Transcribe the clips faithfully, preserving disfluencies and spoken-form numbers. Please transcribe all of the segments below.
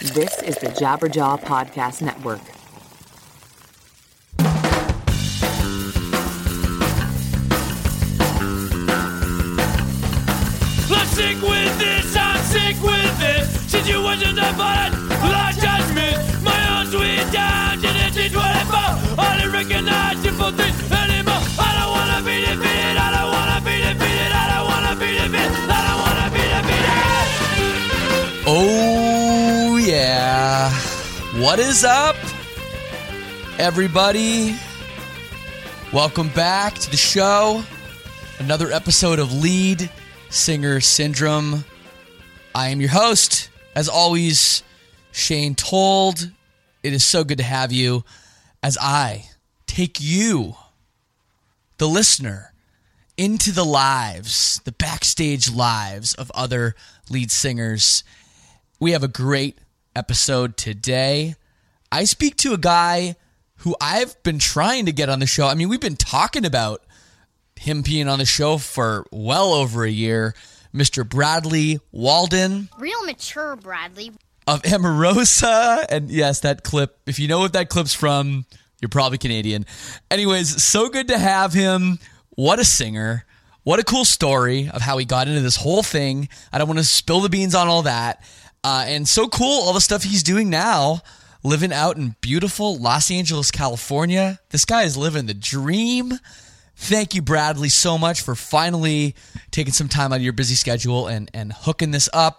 This is the Jabberjaw Podcast Network. I'm sick with this, I'm sick with this. Situations I find like judgment. My own sweet time didn't teach what I found. I didn't recognize simple things anymore. I don't wanna be defeated, I don't wanna be defeated, I don't wanna be defeated, I don't wanna be defeated. Oh yeah. What is up, everybody? Welcome back to the show. Another episode of Lead Singer Syndrome. I am your host, as always, Shane Told. It is so good to have you as I take you, the listener, into the lives, the backstage lives of other lead singers. We have a great episode today. I speak to a guy who I've been trying to get on the show. I mean, we've been talking about him being on the show for well over a year. Mister Bradley Walden. Real mature, Bradley. Of Emarosa. And yes, that clip, if you know what that clip's from, you're probably Canadian. Anyways, so good to have him. What a singer. What a cool story of how he got into this whole thing. I don't want to spill the beans on all that. Uh, and so cool, all the stuff he's doing now, living out in beautiful Los Angeles, California. This guy is living the dream. Thank you, Bradley, so much for finally taking some time out of your busy schedule and, and hooking this up.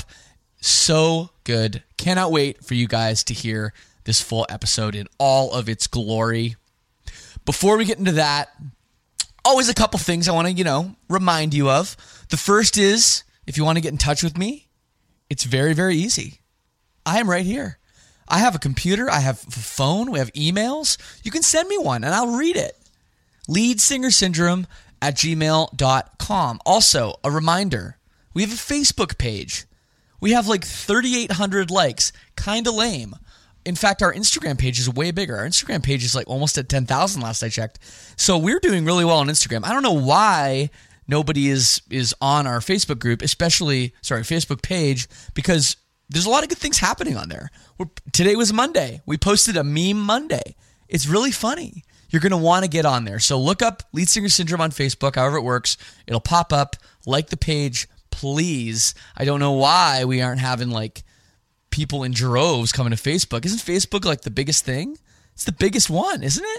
So good. Cannot wait for you guys to hear this full episode in all of its glory. Before we get into that, always a couple things I want to, you know, remind you of. The first is, if you want to get in touch with me, it's very, very easy. I am right here. I have a computer. I have a phone. We have emails. You can send me one, and I'll read it. lead singer syndrome at gmail dot com. Also, a reminder, we have a Facebook page. We have like thirty-eight hundred likes. Kind of lame. In fact, our Instagram page is way bigger. Our Instagram page is like almost at ten thousand last I checked. So we're doing really well on Instagram. I don't know why nobody is is on our Facebook group, especially, sorry, Facebook page, because there's a lot of good things happening on there. We're, today was Monday. We posted a meme Monday. It's really funny. You're going to want to get on there. So look up Lead Singer Syndrome on Facebook, however it works. It'll pop up. Like the page, please. I don't know why we aren't having like people in droves coming to Facebook. Isn't Facebook like the biggest thing? It's the biggest one, isn't it?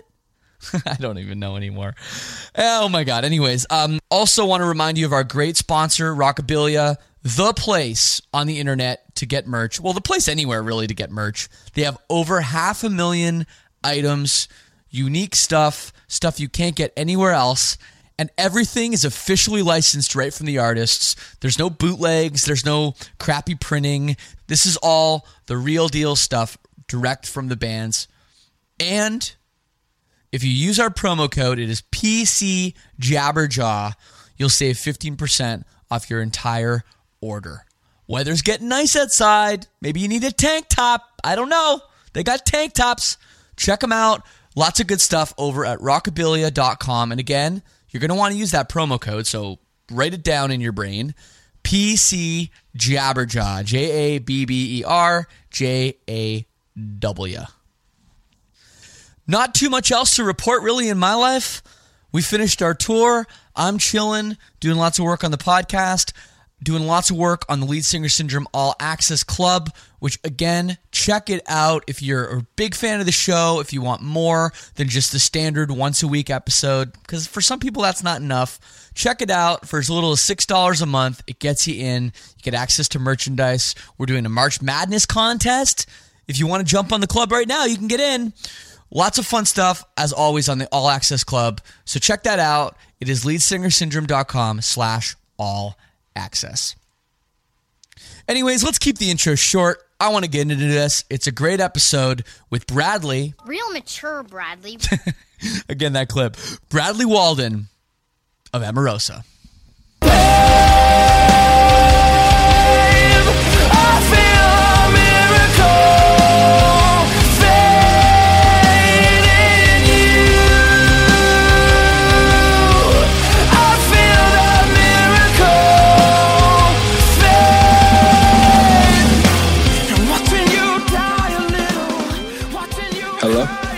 I don't even know anymore. Oh my God. Anyways, um, also want to remind you of our great sponsor, Rockabilia, the place on the internet to get merch. Well, the place anywhere really to get merch. They have over half a million items, unique stuff, stuff you can't get anywhere else. And everything is officially licensed right from the artists. There's no bootlegs. There's no crappy printing. This is all the real deal stuff direct from the bands. And if you use our promo code, it is P C Jabberjaw, you'll save fifteen percent off your entire order. Weather's getting nice outside. Maybe you need a tank top. I don't know. They got tank tops. Check them out. Lots of good stuff over at rockabilia dot com. And again, you're going to want to use that promo code, so write it down in your brain. P C Jabberjaw. J A B B E R J A W. Not too much else to report really in my life. We finished our tour. I'm chilling, doing lots of work on the podcast, doing lots of work on the Lead Singer Syndrome All Access Club, which again, check it out if you're a big fan of the show, if you want more than just the standard once a week episode, because for some people that's not enough. Check it out for as little as six dollars a month. It gets you in. You get access to merchandise. We're doing a March Madness contest. If you want to jump on the club right now, you can get in. Lots of fun stuff, as always, on the All Access Club. So check that out. It is lead singer syndrome dot com slash all access. Anyways, let's keep the intro short. I want to get into this. It's a great episode with Bradley. Real mature, Bradley. Again, that clip. Bradley Walden of Emarosa. I feel a miracle.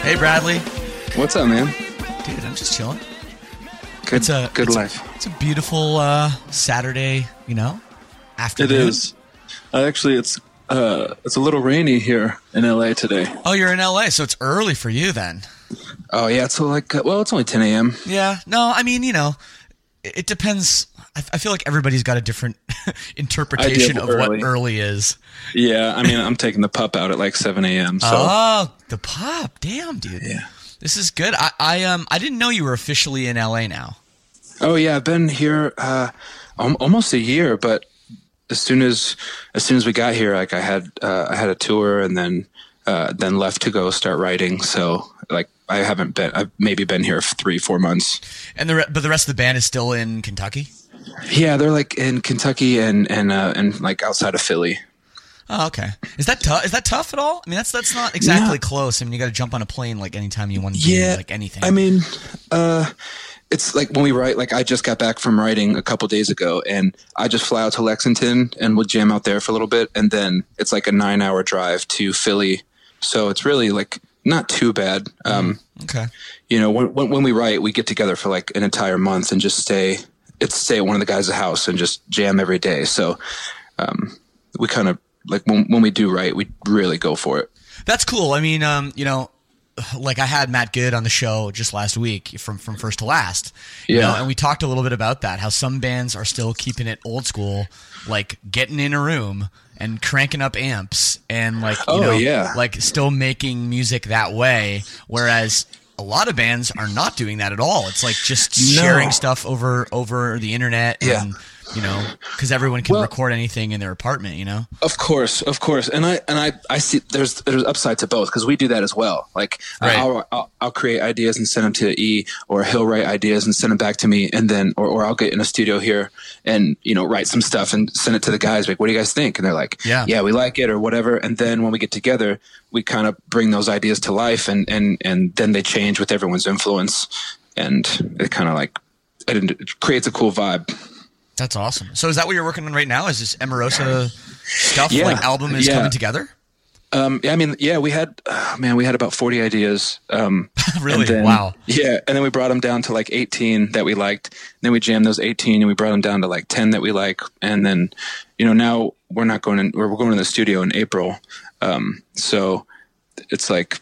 Hey, Bradley. What's up, man? Dude, I'm just chilling. Good, It's a good it's, life. It's a beautiful uh, Saturday, you know, It afternoon. is. Uh, actually, it's uh, it's a little rainy here in L A today. Oh, you're in L A, so it's early for you then. Oh yeah, it's like uh, well, it's only ten a.m. Yeah. No, I mean, you know, it, it depends. I, I feel like everybody's got a different interpretation Idea of of what early. early is. Yeah, I mean, I'm taking the pup out at like seven a.m. So Oh, the pop. Damn, dude. yeah. This is good. I, I um I didn't know you were officially in L A now. Oh yeah, I've been here uh, al- almost a year, but as soon as as soon as we got here, like I had uh, I had a tour and then uh, then left to go start writing. So like I haven't been I've maybe been here for three four months. And the re- but the rest of the band is still in Kentucky? Yeah, they're like in Kentucky and and uh, and like outside of Philly. Oh, okay. Is that tough? Is that tough at all? I mean, that's that's not exactly No. close. I mean, you got to jump on a plane like anytime you want to Yeah, do like anything. I mean, uh, it's like when we write. Like I just got back from writing a couple days ago, and I just fly out to Lexington and we'll jam out there for a little bit, and then it's like a nine-hour drive to Philly. So it's really like not too bad. Um, okay. you know, when, when when we write, we get together for like an entire month and just stay. It's stay at one of the guys' house and just jam every day. So um, we kind of like when when we do write, we really go for it. That's cool. I mean, um, you know, like I had Matt Good on the show just last week from from first to last. You Yeah. know, and we talked a little bit about that, how some bands are still keeping it old school, like getting in a room and cranking up amps and like you Oh, know, yeah. like still making music that way, whereas a lot of bands are not doing that at all. It's like just No. sharing stuff over over the internet Yeah. and you know, because everyone can Well- record anything in their apartment, you know? Of course, of course, and I and I, I see there's there's upside to both because we do that as well. Like Right. I'll, I'll I'll create ideas and send them to E, or he'll write ideas and send them back to me, and then or, or I'll get in a studio here and you know write some stuff and send it to the guys. Like, what do you guys think? And they're like, Yeah. yeah, we like it or whatever. And then when we get together, we kind of bring those ideas to life, and and and then they change with everyone's influence, and it kind of like it, it creates a cool vibe. That's awesome. So is that what you're working on right now? Is this Emerosa stuff, Yeah. like album is Yeah. coming together? Um, yeah, I mean, yeah, we had, oh, man, we had about forty ideas. Um, Really? and then- Wow. Yeah. And then we brought them down to like eighteen that we liked. Then we jammed those eighteen and we brought them down to like ten that we like. And then, you know, now we're not going in, we're, we're going to the studio in April. Um, so it's like,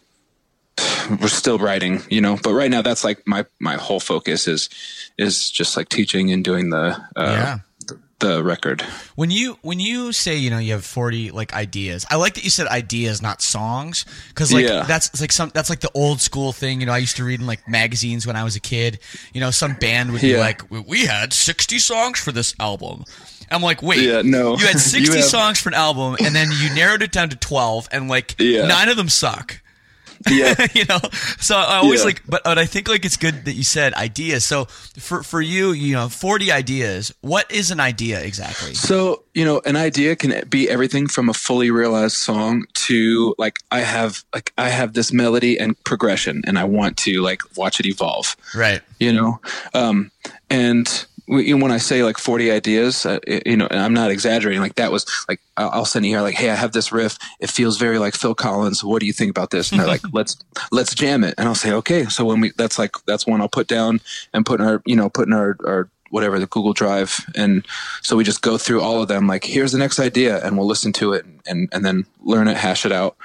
we're still writing, you know, but right now that's like my, my whole focus is, is just like teaching and doing the, uh, Yeah. the, the record. When you when you say, you know, you have forty like ideas, I like that you said ideas, not songs, because like Yeah. that's it's like some that's like the old school thing. You know, I used to read in like magazines when I was a kid. You know, some band would be Yeah. like, "We- "We had sixty songs for this album." I'm like, wait, Yeah, no. you had sixty You have- songs for an album, and then you narrowed it down to twelve, and like Yeah. nine of them suck. Yeah. You know, so I always Yeah. like, but, but I think like it's good that you said ideas. So for for you, you know, forty ideas. What is an idea exactly? So, you know, an idea can be everything from a fully realized song to like I have like I have this melody and progression and I want to like watch it evolve. Right. You know, um, and we, when I say like forty ideas, uh, you know, and I'm not exaggerating. Like that was like I'll I'll send you here like, hey, I have this riff. It feels very like Phil Collins. What do you think about this? And they're like, let's let's jam it. And I'll say, okay. So when we that's like that's one I'll put down and put in our you know put in our our whatever the Google Drive. And so we just go through all of them. Like here's the next idea, and we'll listen to it and and then learn it, hash it out.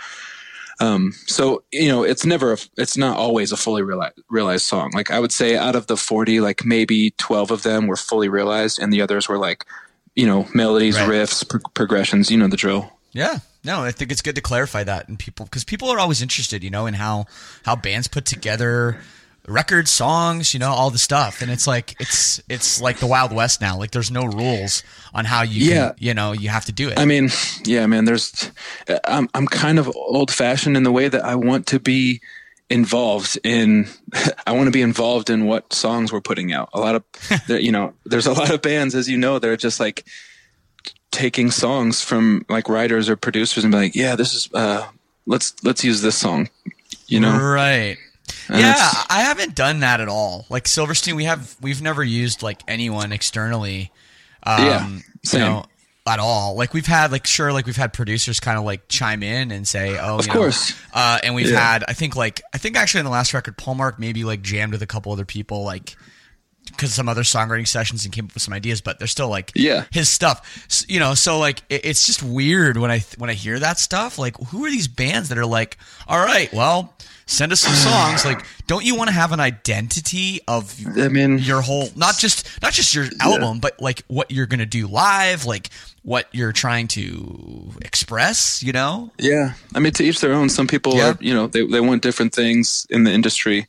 Um, so, you know, it's never, a, it's not always a fully realized, realized song. Like I would say out of the forty, like maybe twelve of them were fully realized and the others were like, you know, melodies, Right. riffs, pro- progressions, you know, the drill. Yeah. No, I think it's good to clarify that and people because people are always interested, you know, in how how bands put together records, songs, you know, all the stuff. And it's like it's it's like the Wild West now. Like there's no rules on how you Yeah. can, you know, you have to do it. I mean, yeah, man, there's, I'm, I'm kind of old fashioned in the way that I want to be involved in, I want to be involved in what songs we're putting out. A lot of, there- you know, there's a lot of bands, as you know, they're just like taking songs from like writers or producers and be like, yeah, this is, uh, let's, let's use this song, you know? Right. And Yeah, it's- I haven't done that at all. Like Silverstein, we have we've never used like anyone externally. Um, Yeah, same. You know, at all. Like we've had like sure like we've had producers kind of like chime in and say, oh, Of you course. know, uh, and we've Yeah. had I think like I think actually in the last record, Paul Mark maybe like jammed with a couple other people like because of some other songwriting sessions and came up with some ideas, but they're still like Yeah. his stuff, S- you know. So like it, it's just weird when I when I hear that stuff. Like who are these bands that are like, all right, well, send us some songs. Like, don't you want to have an identity of I mean, your whole not just not just your album, but like what you're gonna do live, like what you're trying to express, you know? yeah. I mean, to each their own. Some people Yeah. are, you know, they they want different things in the industry.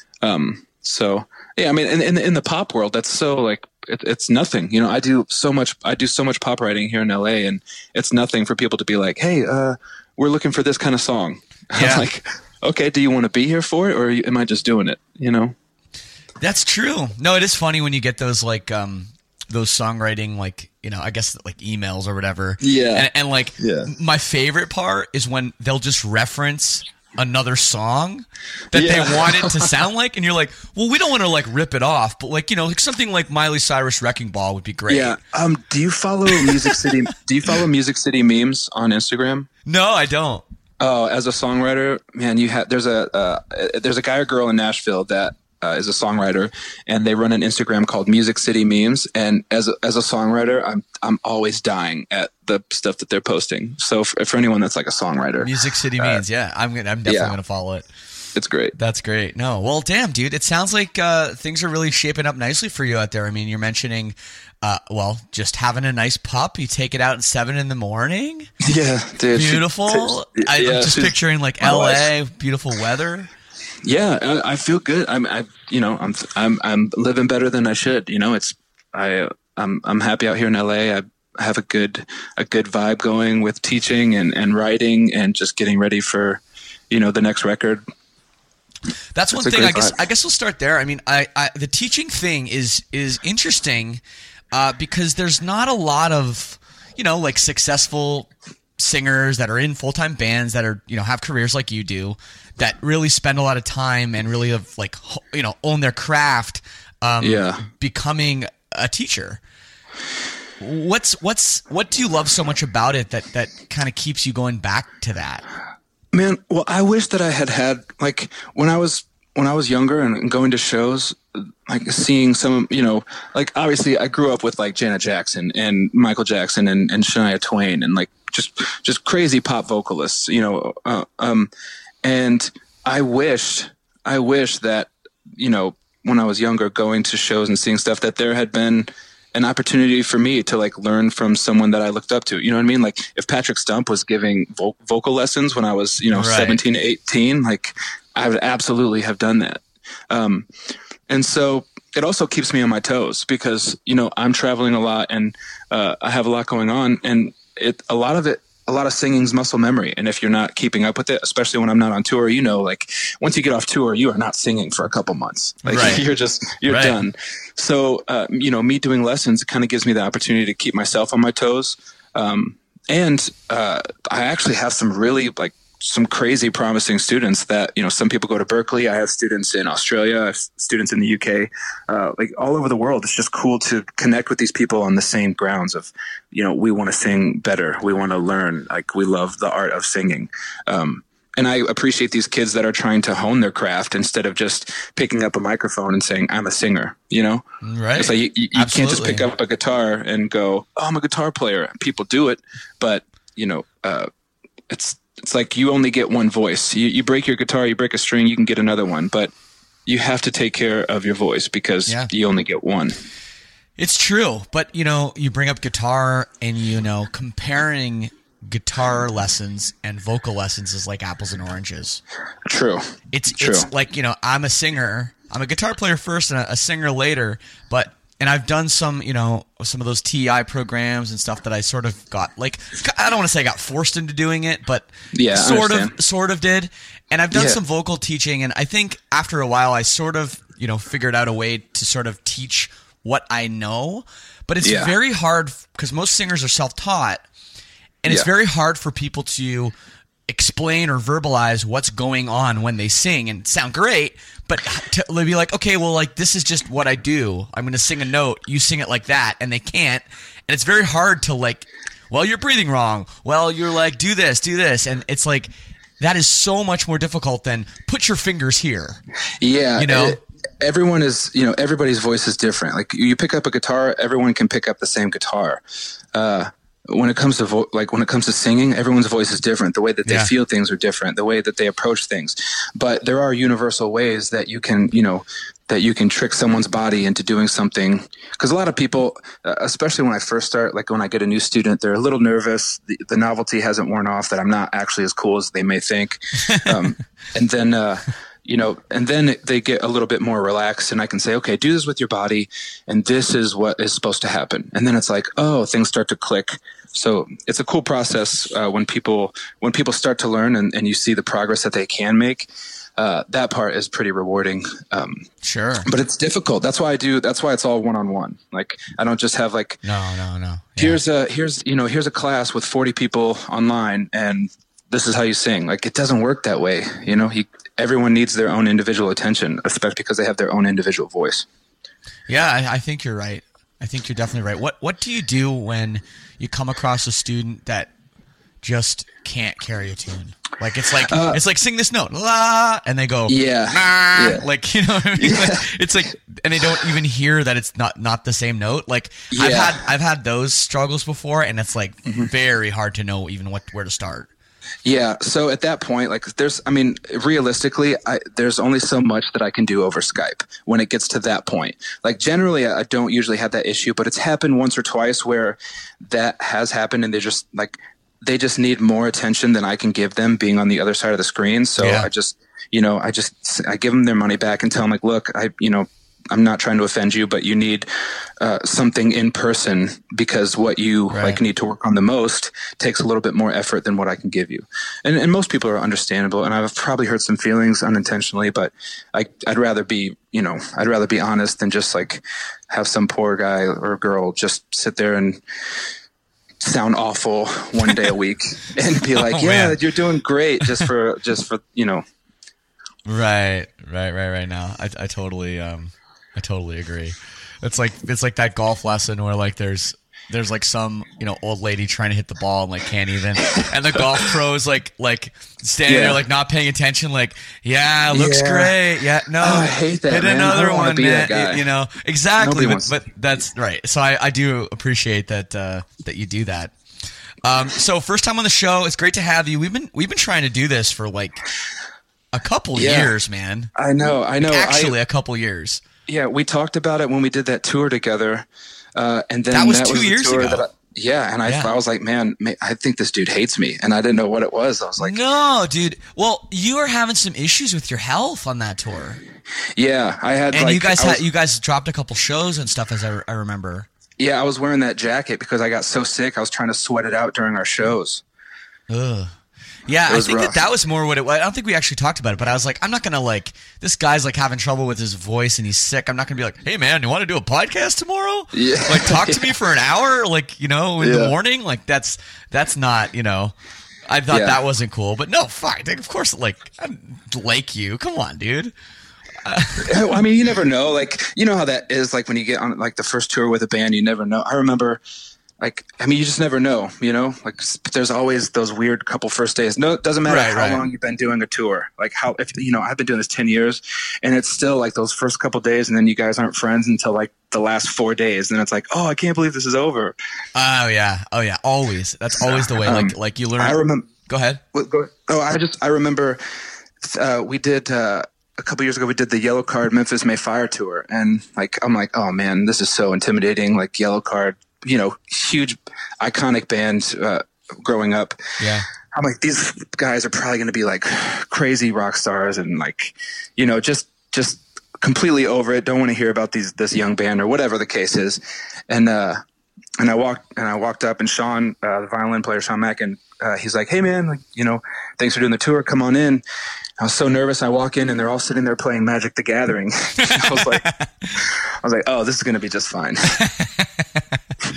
Um, so yeah, I mean, in in, in the pop world, that's so like it, it's nothing. You know, I do so much. I do so much pop writing here in L A, and it's nothing for people to be like, hey, uh, we're looking for this kind of song. Yeah. I'm like, okay, do you want to be here for it, or am I just doing it? You know? That's true. No, it is funny when you get those like um those songwriting like you know I guess like emails or whatever. Yeah. And, and like Yeah. my favorite part is when they'll just reference another song that Yeah. they want it to sound like, and you're like, well, we don't want to like rip it off, but like you know like something like Miley Cyrus Wrecking Ball would be great. Yeah. Um. Do you follow Music City? do you follow Music City memes on Instagram? No, I don't. Oh, as a songwriter, man, you have there's a uh, there's a guy or girl in Nashville that uh, is a songwriter, and they run an Instagram called Music City Memes. And as a, as a songwriter, I'm I'm always dying at the stuff that they're posting. So for, for anyone that's like a songwriter, Music City means, yeah. I'm gonna, I'm definitely yeah. gonna follow it. it's great. That's great. No, well, damn, dude, it sounds like uh, things are really shaping up nicely for you out there. I mean, you're mentioning, uh, well, just having a nice pup. You take it out at seven in the morning. Yeah, dude. she- Beautiful. she- I, yeah, I'm just she's picturing like my L A, wife. beautiful weather. Yeah, I, I feel good. I'm, I, you know, I'm, I'm, I'm living better than I should. You know, it's, I, I'm, I'm happy out here in L A. I have a good, a good vibe going with teaching and, and writing and just getting ready for, you know, the next record. That's one That's a thing. great I guess. vibe. I guess we'll start there. I mean, I, I the teaching thing is is interesting uh, because there's not a lot of you know like successful singers that are in full time bands that are you know have careers like you do that really spend a lot of time and really have like ho- you know own their craft. Um, Yeah. becoming a teacher. What's what's what do you love so much about it that that kind of keeps you going back to that? Man, well, I wish that I had had like when I was when I was younger and going to shows, like seeing some, you know, like obviously I grew up with like Janet Jackson and Michael Jackson and, and Shania Twain and like just just crazy pop vocalists, you know, uh, um, and I wished I wish that you know when I was younger, going to shows and seeing stuff, that there had been an opportunity for me to like learn from someone that I looked up to. You know what I mean? Like if Patrick Stump was giving vo- vocal lessons when I was, you know, Right. seventeen, eighteen, like I would absolutely have done that. Um, and so it also keeps me on my toes because, you know, I'm traveling a lot and uh, I have a lot going on, and it, a lot of it, a lot of singing's muscle memory. And if you're not keeping up with it, especially when I'm not on tour, you know, like once you get off tour, you are not singing for a couple months. Like Right. you're just, you're Right. done. So, uh, you know, me doing lessons kind of gives me the opportunity to keep myself on my toes. Um, and uh, I actually have some really like some crazy promising students that, you know, some people go to Berkeley. I have students in Australia, I have students in the U K, uh, like all over the world. It's just cool to connect with these people on the same grounds of, you know, we want to sing better. We want to learn, like we love the art of singing. Um, and I appreciate these kids that are trying to hone their craft instead of just picking up a microphone and saying, I'm a singer, you know? Right. It's like you, you, you can't just Absolutely. pick up a guitar and go, oh, I'm a guitar player. People do it, but you know, uh, it's it's like you only get one voice. You, you break your guitar, you break a string, you can get another one, but you have to take care of your voice because Yeah. you only get one. It's true, but you know, you bring up guitar, and you know, comparing guitar lessons and vocal lessons is like apples and oranges. True. It's True. it's like you know, I'm a singer. I'm a guitar player first and a, a singer later, but and I've done some you know some of those T I programs and stuff that I sort of got like I don't want to say I got forced into doing it, but Yeah, I sort of understand. sort of did. And I've done Yeah. some vocal teaching, and I think after a while I sort of you know figured out a way to sort of teach what I know, but it's Yeah. very hard because most singers are self-taught, and it's Yeah. very hard for people to explain or verbalize what's going on when they sing and sound great, but to be like, okay, well, like, this is just what I do. I'm going to sing a note. You sing it like that. And they can't. And it's very hard to like, well, you're breathing wrong. Well, you're like, do this, do this. And it's like, that is so much more difficult than put your fingers here. Yeah. You know, it, everyone is, you know, everybody's voice is different. Like you pick up a guitar, everyone can pick up the same guitar. Uh, When it comes to vo- like when it comes to singing, everyone's voice is different. The way that they Yeah. feel things are different. The way that they approach things. But there are universal ways that you can, you know, that you can trick someone's body into doing something. Because a lot of people, uh, especially when I first start, like when I get a new student, they're a little nervous. The, the novelty hasn't worn off. That I'm not actually as cool as they may think. Um, and then. Uh, You know, and then they get a little bit more relaxed, and I can say, okay, do this with your body, and this is what is supposed to happen. And then it's like, oh, things start to click. So it's a cool process uh, when people when people start to learn, and, and you see the progress that they can make. Uh, that part is pretty rewarding. Um, sure, but it's difficult. That's why I do. That's why it's all one on one. Like I don't just have like no, no, no. Yeah. Here's a here's you know here's a class with forty people online, and this is how you sing. Like it doesn't work that way. You know, he. Everyone needs their own individual attention, especially because they have their own individual voice. Yeah, I, I think you're right. I think you're definitely right. What What do you do when you come across a student that just can't carry a tune? Like it's like uh, it's like sing this note, la, and they go, yeah, nah, yeah. like you know, what I mean? Yeah. Like, it's like, and they don't even hear that it's not not the same note. Like yeah. I've had I've had those struggles before, and it's like mm-hmm. very hard to know even what where to start. Yeah. So at that point, like there's, I mean, realistically, I, there's only so much that I can do over Skype when it gets to that point. Like generally I don't usually have that issue, but it's happened once or twice where that has happened and they just like, they just need more attention than I can give them being on the other side of the screen. So yeah. I just, you know, I just, I give them their money back and tell them like, look, I, you know, I'm not trying to offend you, but you need uh, something in person because what you right. like need to work on the most takes a little bit more effort than what I can give you. And, and most people are understandable, and I've probably hurt some feelings unintentionally, but I, I'd rather be, you know, I'd rather be honest than just like have some poor guy or girl just sit there and sound awful one day a week and be like, oh, yeah, man. You're doing great just for, just for, you know. Right, right, right, right now. I, I totally, um, I totally agree. It's like it's like that golf lesson where like there's there's like some you know old lady trying to hit the ball and like can't even, and the golf pro's like like standing yeah. there like not paying attention, like yeah, looks yeah. great, yeah, no, oh, I hate that. Hit man. another I one, be man. That guy. You know exactly, but, wants- but that's right. So I, I do appreciate that uh, that you do that. Um, so first time on the show, it's great to have you. We've been we've been trying to do this for like a couple yeah. years, man. I know, I know. Actually, I, a couple years. Yeah, we talked about it when we did that tour together, uh, and then that was that two was the years tour ago. That I, yeah, and I, yeah. I was like, man, I think this dude hates me, and I didn't know what it was. I was like, no, dude. Well, you were having some issues with your health on that tour. Yeah, I had, and like, you guys I was, had you guys dropped a couple shows and stuff, as I, I remember. Yeah, I was wearing that jacket because I got so sick. I was trying to sweat it out during our shows. Ugh. Yeah, I think rough. that that was more what it was. I don't think we actually talked about it, but I was like, I'm not going to like, this guy's like having trouble with his voice and he's sick. I'm not going to be like, hey man, you want to do a podcast tomorrow? Yeah. Like talk to me for an hour, like, you know, in yeah. the morning. Like that's, that's not, you know, I thought yeah. that wasn't cool, but no, fine. Of course, like, I like you. Come on, dude. I mean, you never know. Like, you know how that is. Like when you get on like the first tour with a band, you never know. I remember, like, I mean, you just never know. You know, like there's always those weird couple first days. No, it doesn't matter right, how right. long you've been doing a tour. Like how, if you know, I've been doing this ten years, and it's still like those first couple days, and then you guys aren't friends until like the last four days, and then it's like, oh, I can't believe this is over. Oh yeah, oh yeah, always. That's always the way. Like, um, like you learn. I remember. Go ahead. Go, oh, I just I remember uh, we did. Uh, A couple years ago, we did the Yellow Card Memphis May Fire tour, and like I'm like, oh man, this is so intimidating. Like Yellow Card, you know, huge, iconic band uh, growing up. Yeah, I'm like, these guys are probably going to be like crazy rock stars, and like, you know, just just completely over it. Don't want to hear about these this young band or whatever the case is. And uh, and I walked and I walked up, and Sean, uh, the violin player, Sean Mackin, uh, he's like, hey man, like, you know, thanks for doing the tour. Come on in. I was so nervous. I walk in and they're all sitting there playing Magic the Gathering. I was like, I was like, oh, this is going to be just fine.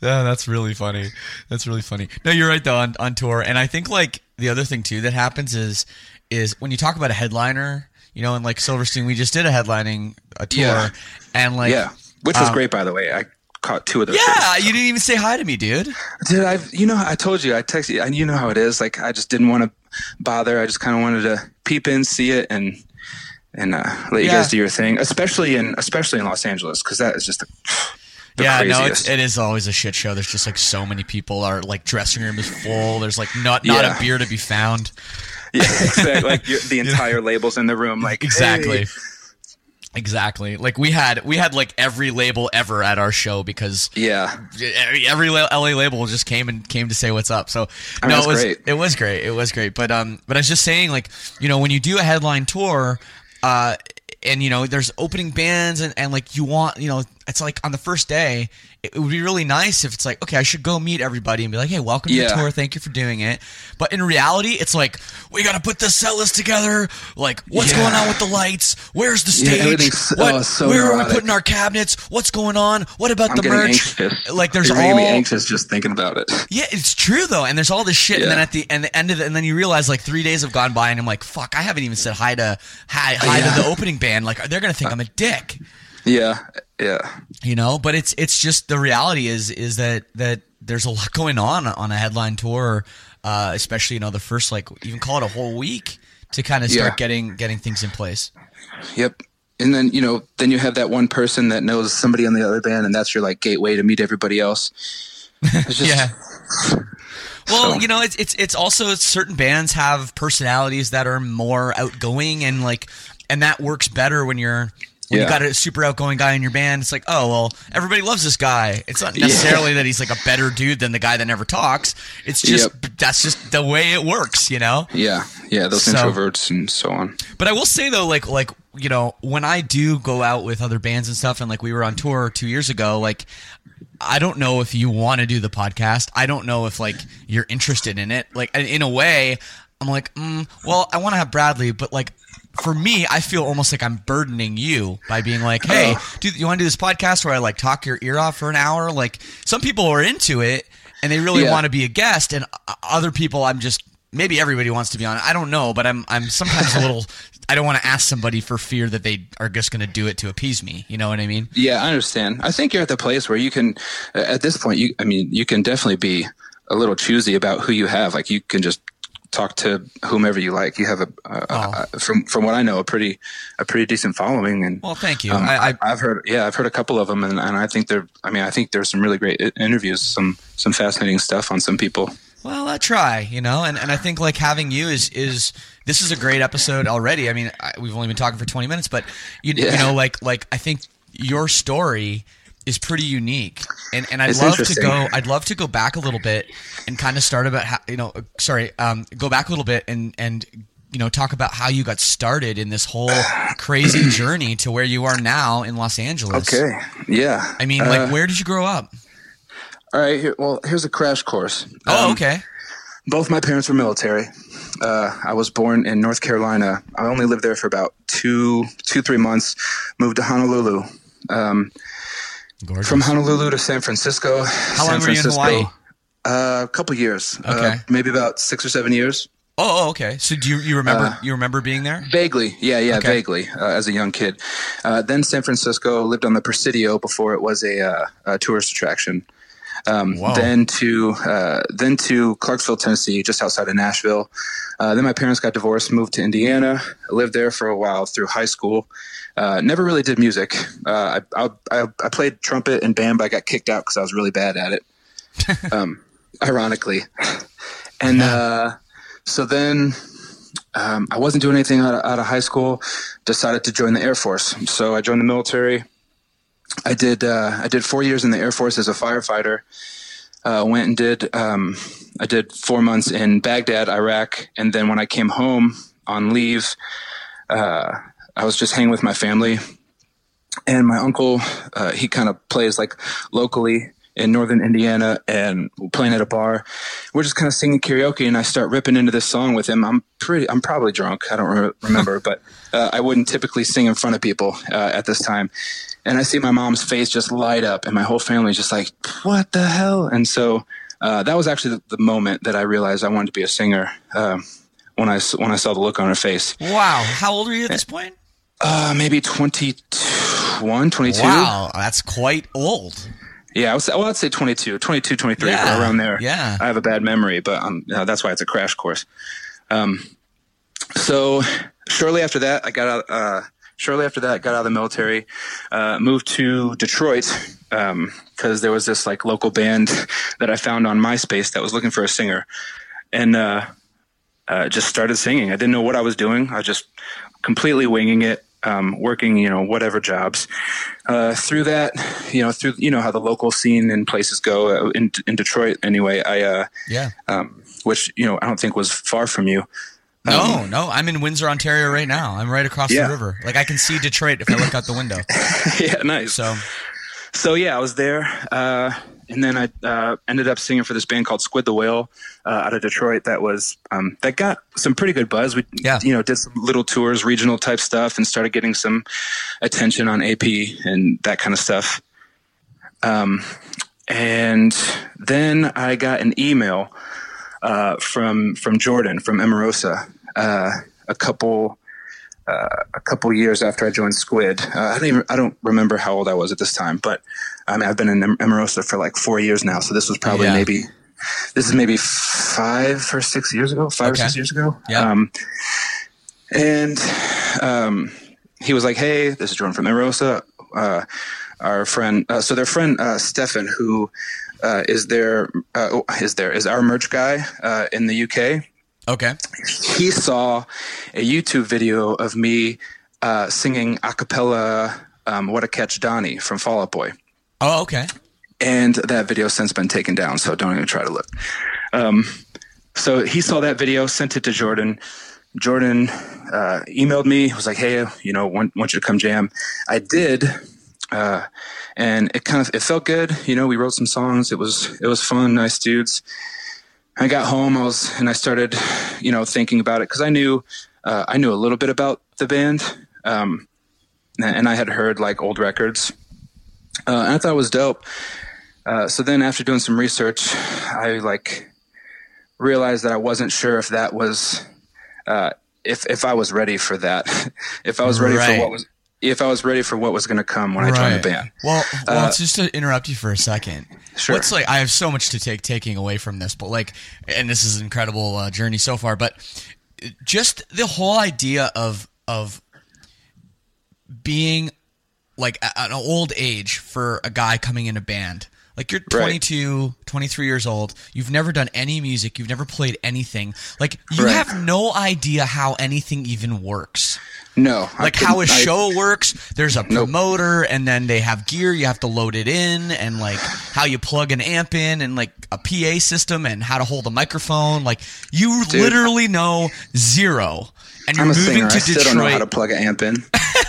Yeah, that's really funny. That's really funny. No, you're right though on, on tour. And I think like the other thing too that happens is is when you talk about a headliner, you know, and like Silverstein, we just did a headlining a tour, Yeah. and like Yeah, which was um, great, by the way. I caught two of those. Yeah, shows. you didn't even say hi to me, dude. Dude, I you know I told you I texted you, and you know how it is. Like I just didn't want to bother. I just kind of wanted to peep in, see it, and and uh, let you Yeah. guys do your thing, especially in especially in Los Angeles, because that is just the, the Yeah, craziest. no, it's, it is always a shit show. There's just like so many people. Our like dressing room is full. There's like not not Yeah. a beer to be found. Yeah, exactly. Like you're, the entire label's in the room. Like Exactly. hey. Exactly. Like we had we had like every label ever at our show because Yeah. every, every L A label just came and came to say what's up. So I mean, no, that's it was great. it was great. It was great. But um, but I was just saying, like, you know, when you do a headline tour, uh, and you know, there's opening bands and and like you want, you know, it's like on the first day, it would be really nice if it's like, okay, I should go meet everybody and be like, hey, welcome to Yeah. the tour. Thank you for doing it. But in reality, it's like, we got to put the set list together. Like, what's Yeah. going on with the lights? Where's the Yeah, stage? everything's so- what, oh, so where are we neurotic. putting our cabinets? What's going on? What about I'm the getting merch? anxious. Like, there's You're all making me anxious just thinking about it. yeah, it's true though, and there's all this shit, and Yeah. then at the and the end of it, and then you realize like three days have gone by, and I'm like, fuck, I haven't even said hi to hi, hi Yeah. to the opening band. Like, they're gonna think I'm a dick, Yeah. Yeah. you know. But it's it's just the reality is is that that there's a lot going on on a headline tour, uh, especially you know the first like even call it a whole week to kind of start Yeah. getting getting things in place. Yep. And then, you know, then you have that one person that knows somebody on the other band, and that's your like gateway to meet everybody else. It's just, Yeah. Well, So- you know, it's it's it's also certain bands have personalities that are more outgoing and like, and that works better when you're when you Yeah. got a super outgoing guy in your band. It's like, oh well, everybody loves this guy. It's not necessarily that he's like a better dude than the guy that never talks. It's just that's just the way it works, you know. Yeah. Yeah. Those So- introverts and so on. But I will say though, like like you know, when I do go out with other bands and stuff, and like we were on tour two years ago, like I don't know if you want to do the podcast. I don't know if like you're interested in it. Like in a way, I'm like, mm, well, I want to have Bradley, but like for me, I feel almost like I'm burdening you by being like, hey, Oh. dude, you want to do this podcast where I like talk your ear off for an hour? Like some people are into it and they really Yeah. want to be a guest, and uh, other people, I'm just maybe everybody wants to be on it. I don't know, but I'm I'm sometimes a little. I don't want to ask somebody for fear that they are just going to do it to appease me. You know what I mean? Yeah, I understand. I think you're at the place where you can, uh, at this point, you, I mean, you can definitely be a little choosy about who you have. Like you can just talk to whomever you like. You have a, a, Oh. a from from what I know, a pretty a pretty decent following. And Well, thank you. um, I, I I've heard, yeah, I've heard a couple of them, and, and I think they're. I mean, I think there's some really great i- interviews, some some fascinating stuff on some people. well, I try, you know, and, and I think like having you is is this is a great episode already. I mean, I, we've only been talking for twenty minutes, but you, you Yeah. know, like like I think your story is pretty unique, and and I'd It's love to interesting. go. I'd love to go back a little bit and kind of start about how you know. Sorry, um, go back a little bit and and you know talk about how you got started in this whole crazy journey to where you are now in Los Angeles. Okay, yeah. I mean, like, Uh, where did you grow up? all right. Here, well, here's a crash course. Oh, Um, okay. Both my parents were military. Uh, I was born in North Carolina. I only lived there for about two, two, three months. Moved to Honolulu. Um, Gorgeous. from Honolulu to San Francisco. How long were you in Hawaii? Uh, a couple years. Okay. Uh, maybe about six or seven years. Oh, oh, okay. So do you you remember Uh, you remember being there? Vaguely, yeah, yeah, Okay. vaguely, uh, as a young kid. Uh, then San Francisco, lived on the Presidio before it was a, uh, a tourist attraction. Um, Wow. then to uh, then to Clarksville, Tennessee, just outside of Nashville. Uh, then my parents got divorced, moved to Indiana. I lived there for a while through high school. Uh, never really did music. Uh, I, I I played trumpet in band, but I got kicked out because I was really bad at it. um, ironically, and uh, so then. Um, I wasn't doing anything out of, out of high school. Decided to join the Air Force. So I joined the military. I did. Uh, I did four years in the Air Force as a firefighter. Uh, went and did. Um, I did four months in Baghdad, Iraq, and then when I came home on leave, uh, I was just hanging with my family. And my uncle, uh, he kind of plays like locally in northern Indiana, and we're playing at a bar. We're just kind of singing karaoke, and I start ripping into this song with him. I'm pretty, I'm probably drunk. I don't re- remember, but uh, I wouldn't typically sing in front of people uh, at this time. and I see my mom's face just light up, and my whole family's just like, what the hell? And so uh, that was actually the, the moment that I realized I wanted to be a singer. Um, when I when I saw the look on her face. Wow, how old are you at this point? Uh, maybe twenty-one, twenty-two. Wow, that's quite old. Yeah, I would say, well, I'd say twenty-two, twenty-two, twenty-three, Yeah, around there. yeah. I have a bad memory, but um, uh, that's why it's a crash course. Um, so shortly after that, I got out. Uh, shortly after that, I got out of the military, uh, moved to Detroit because um, there was this like local band that I found on MySpace that was looking for a singer, and uh, uh, just started singing. I didn't know what I was doing. I was just completely winging it. Um, working, you know, whatever jobs. Uh, through that, you know, through you know how the local scene and places go uh, in in Detroit. Anyway, I uh, Yeah. um, which you know I don't think was far from you. No, Um, no, I'm in Windsor, Ontario right now. I'm right across Yeah. the river. Like I can see Detroit if I look out the window. yeah, nice. So, So yeah, I was there, uh, and then I uh, ended up singing for this band called Squid the Whale uh, out of Detroit. That was um, that got some pretty good buzz. We Yeah. you know did some little tours, regional type stuff, and started getting some attention on A P and that kind of stuff. Um, and then I got an email uh, from from Jordan from Emarosa uh, a couple. Uh, a couple years after I joined Squid. Uh, I don't even, I don't remember how old I was at this time, but I mean, I've been in Emarosa for like four years now. So this was probably Yeah. maybe, this is maybe five or six years ago, five Okay. or six years ago. Yeah. Um, and um, he was like, hey, this is Jordan from Emarosa. Uh, our friend, uh, so their friend, uh, Stefan, who uh, is their, uh, oh, is there, is our merch guy uh, in the U K. okay. He saw a YouTube video of me uh, singing a cappella um, What a Catch Donnie from Fall Out Boy. Oh, okay. And that video has since been taken down, so don't even try to look. Um, so he saw that video, sent it to Jordan. Jordan uh, emailed me, was like, hey, you know, want, want you to come jam. I did, uh, and it kind of it felt good. You know, we wrote some songs. It was it was fun, nice dudes. I got home, I was, and I started, you know, thinking about it because I knew, uh, I knew a little bit about the band, um, and I had heard like old records, uh, and I thought it was dope. Uh, so then, after doing some research, I like realized that I wasn't sure if that was, uh, if if I was ready for that, if I was ready Right. for what was, if I was ready for what was going to come when I joined the band. Well, well, Uh, just to interrupt you for a second. Sure. What's like? I have so much to take taking away from this, but like, and this is an incredible uh, journey so far. But just the whole idea of of being like at an old age for a guy coming in a band. Like you're Right. twenty-two, twenty-three years old. You've never done any music. You've never played anything. Like you Right. have no idea how anything even works. No, I Like how a couldn't- I- show works. There's a Nope. promoter, and then they have gear. You have to load it in, and like how you plug an amp in, and like a P A system, and how to hold a microphone. Like you Dude. literally know zero. And you're I'm a moving singer. to I still don't know how to Detroit. plug an amp in.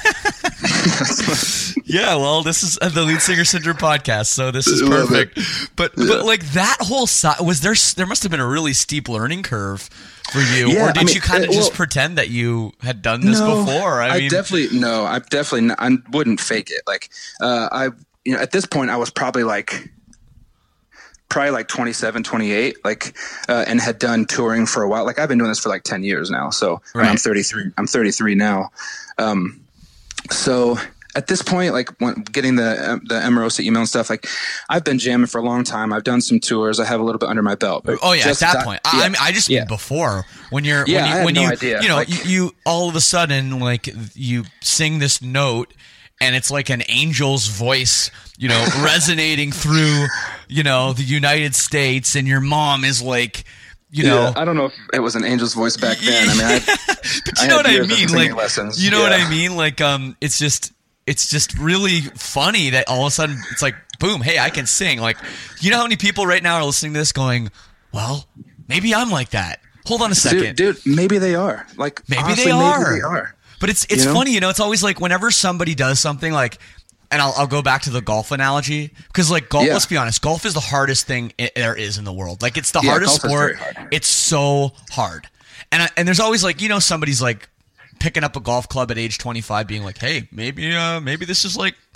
Yeah, well, this is uh, the Lead Singer Syndrome podcast, so this is Love perfect. it. But Yeah. but like that whole side was there. There must have been a really steep learning curve for you, Yeah, or did I mean, you kind of it- just well- pretend that you had done this before? I, mean, definitely no. I definitely n- I wouldn't fake it. Like uh, I, you know, at this point, I was probably like, probably like twenty-seven, twenty-eight, like, uh, and had done touring for a while. Like I've been doing this for like ten years now. So and I'm Right. thirty-three. I'm thirty-three now. Um, so at this point, like when getting the um, the Emarosa email and stuff, like I've been jamming for a long time. I've done some tours. I have a little bit under my belt. But Oh yeah, at just that that- point. I, yeah. I mean, I just Yeah. mean before when you're Yeah, when I you had when no you idea. you know Like- you, you all of a sudden like you sing this note and it's like an angel's voice, you know, resonating through you know the United States, and your mom is like. You know, Yeah, I don't know if it was an angel's voice back then. I mean, I, but I you know had what I years of mean. singing Like, lessons. you know what Yeah. I mean. Like, um, it's just, it's just really funny that all of a sudden it's like, boom, hey, I can sing. Like, you know how many people right now are listening to this going, well, maybe I'm like that. Hold on a second. Dude, dude, maybe they are. Like, Maybe honestly, they are. Maybe they are. But it's it's You know? funny, you know. It's always like whenever somebody does something like, and I'll I'll go back to the golf analogy because like golf. Yeah. Let's be honest, golf is the hardest thing i there is in the world. Like it's the Yeah, hardest golf is sport. very hard. It's so hard, and I, and there's always like you know somebody's like picking up a golf club at age twenty-five, being like, hey, maybe uh maybe this is like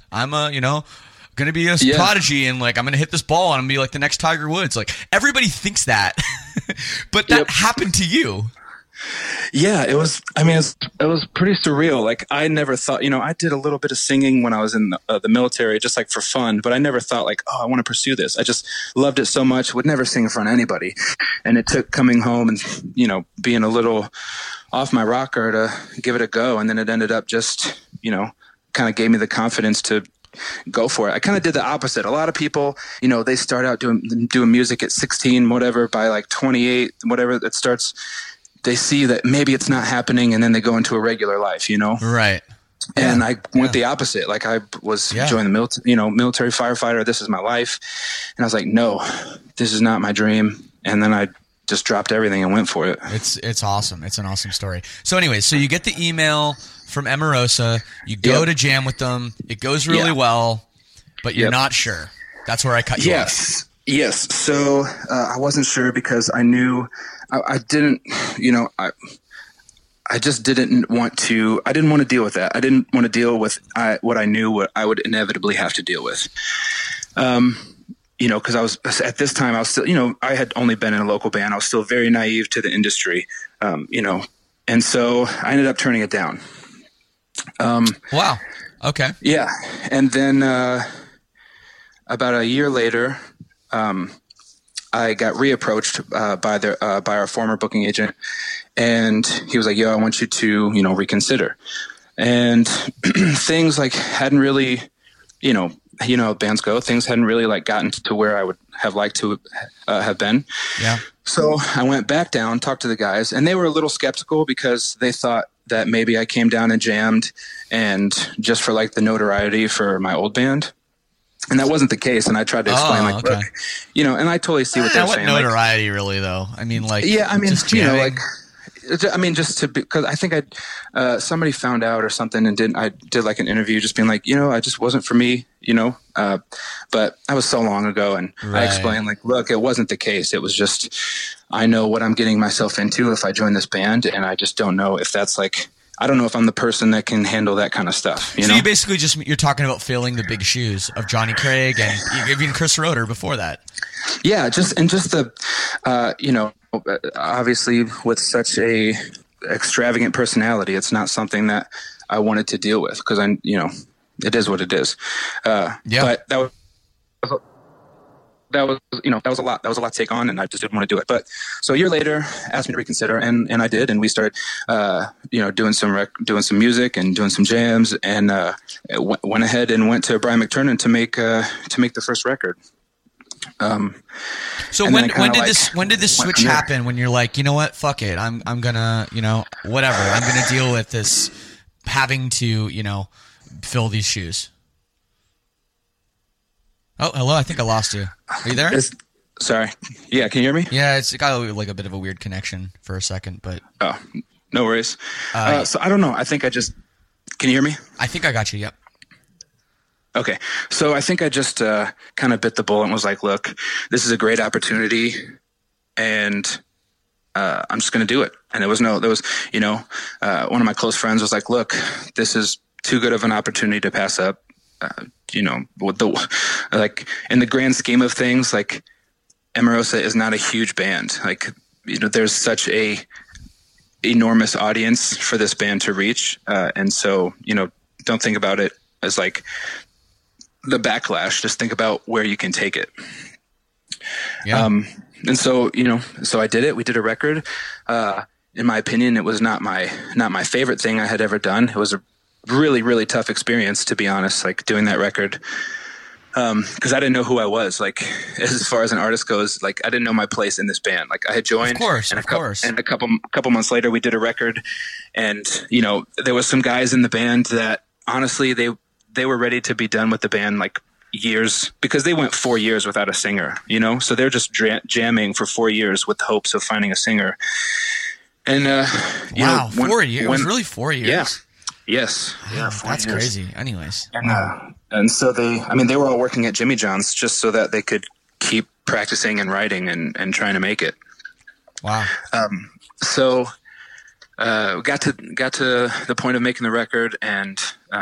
I'm a, you know, going to be a Yeah. prodigy and like I'm going to hit this ball and I'm going to be like the next Tiger Woods. Like everybody thinks that, but that Yep. happened to you. Yeah, it was. I mean, it was, it was pretty surreal. Like, I never thought, you know, I did a little bit of singing when I was in the, uh, the military, just like for fun. But I never thought, like, oh, I want to pursue this. I just loved it so much. Would never sing in front of anybody. And it took coming home and, you know, being a little off my rocker to give it a go. And then it ended up just, you know, kind of gave me the confidence to go for it. I kind of did the opposite. A lot of people, you know, they start out doing doing music at sixteen, whatever. By like twenty-eight, whatever, it starts. They see that maybe it's not happening, and then they go into a regular life, you know? Right. And I went the opposite. Like, I was Yeah. joining the military, you know, military firefighter. This is my life. And I was like, no, this is not my dream. And then I just dropped everything and went for it. It's it's awesome. It's an awesome story. So anyways, so you get the email from Emarosa. You go Yep. to jam with them. It goes really Yeah. well, but you're Yep. not sure. That's where I cut you off. Yes. Yes. So uh, I wasn't sure because I knew I, I didn't, you know, I, I just didn't want to, I didn't want to deal with that. I didn't want to deal with I, what I knew what I would inevitably have to deal with. Um, you know, because I was at this time, I was still, you know, I had only been in a local band. I was still very naive to the industry, um, you know, and so I ended up turning it down. Um, Wow. Okay. yeah. And then uh, about a year later, um, I got reapproached uh, by their uh, by our former booking agent, and he was like, "Yo, I want you to, you know, reconsider." And things like hadn't really, you know, you know, how bands go. Things hadn't really like gotten to where I would have liked to uh, have been. Yeah. So I went back down, talked to the guys, and they were a little skeptical because they thought that maybe I came down and jammed, and just for like the notoriety for my old band. And that wasn't the case. And I tried to explain, Oh, like, okay. look, you know, and I totally see what Eh, they're what saying. Like, notoriety, really, though? I mean, like, yeah, I mean, just you know, jamming. like, I mean, just to because I think I, uh, somebody found out or something and did I did like an interview, just being like, you know, I just wasn't for me, you know. Uh, but that was so long ago, and Right. I explained, like, look, it wasn't the case. It was just I know what I'm getting myself into if I join this band, and I just don't know if that's like. I don't know if I'm the person that can handle that kind of stuff. You so know? you basically just you're talking about filling the big shoes of Johnny Craig and even Chris Roeder before that. Yeah, just and just the, uh, you know, obviously with such a extravagant personality, it's not something that I wanted to deal with because I, you know, it is what it is. Uh, Yeah. But that was that was you know that was a lot that was a lot to take on, and I just didn't want to do it. But so a year later, asked me to reconsider, and and I did, and we started, uh, you know, doing some rec- doing some music and doing some jams, and uh, w- went ahead and went to Brian McTernan to make uh, to make the first record. Um, So And when then I kinda, when did like, this when did this went switch from there. happen? When you're like, you know what, fuck it, I'm I'm gonna you know whatever, I'm gonna deal with this having to you know fill these shoes. Oh, hello, I think I lost you. Are you there? It's, sorry. Yeah, can you hear me? Yeah, it's got a, like a bit of a weird connection for a second, but Oh, no worries. Uh, so I don't know. I think I just. Can you hear me? I think I got you. Yep. Okay. So I think I just uh, kind of bit the bullet and was like, look, this is a great opportunity, and uh, I'm just going to do it. And there was no, there was, you know, uh, one of my close friends was like, look, this is too good of an opportunity to pass up. Uh, you know, with the like in the grand scheme of things, like Emarosa is not a huge band. Like, you know, there's such a enormous audience for this band to reach, uh, and so you know, don't think about it as like the backlash. Just think about where you can take it. Yeah. Um, and so, you know, so I did it. We did a record. Uh, in my opinion, it was not my not my favorite thing I had ever done. It was a really, really tough experience, to be honest, like doing that record. Um, cause I didn't know who I was, like, as far as an artist goes, like, I didn't know my place in this band. Like, I had joined, Of course, and of a couple, course. and a couple, couple months later, we did a record, and, you know, there was some guys in the band that honestly, they, they were ready to be done with the band, like, years, because they went four years without a singer, you know, so they're just dra- jamming for four years with hopes of finding a singer. And, uh, you Wow, know, when- four years. It was when- really four years. Yeah. Yes. Yeah. four That's years. crazy. Anyways. And, uh, and so they, I mean, they were all working at Jimmy John's just so that they could keep practicing and writing and, and trying to make it. Wow. Um, so, uh, got to, got to the point of making the record, and, um,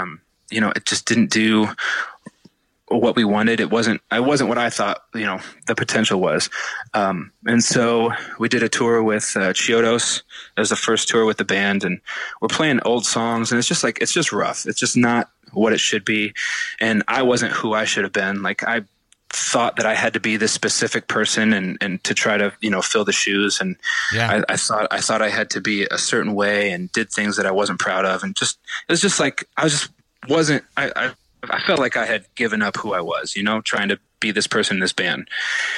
you know, it just didn't do what we wanted. It wasn't, I wasn't what I thought, you know, the potential was. Um, and so we did a tour with uh, Chiodos. It was the first tour with the band, and we're playing old songs, and it's just like, it's just rough. It's just not what it should be. And I wasn't who I should have been. Like, I thought that I had to be this specific person and, and to try to, you know, fill the shoes. And Yeah. I, I thought, I thought I had to be a certain way and did things that I wasn't proud of. And just, it was just like, I was just wasn't, I, I, I felt like I had given up who I was, you know, trying to be this person in this band.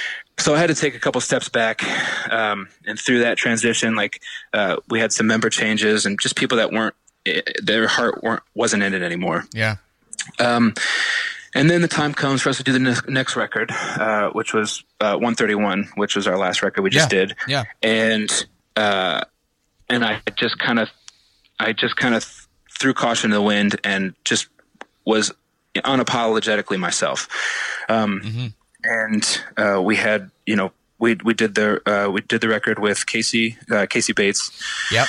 So I had to take a couple steps back. Um, and through that transition, like, uh, we had some member changes and just people that weren't, their heart weren't, wasn't in it anymore. Yeah. Um, and then the time comes for us to do the ne- next record, uh, which was, uh, one thirty-one, which was our last record we just Yeah. did. Yeah. And, uh, and I just kind of, I just kind of threw caution to the wind and just was unapologetically myself. Um, Mm-hmm. and, uh, we had, you know, we, we did the, uh, we did the record with Casey, uh, Casey Bates. Yep.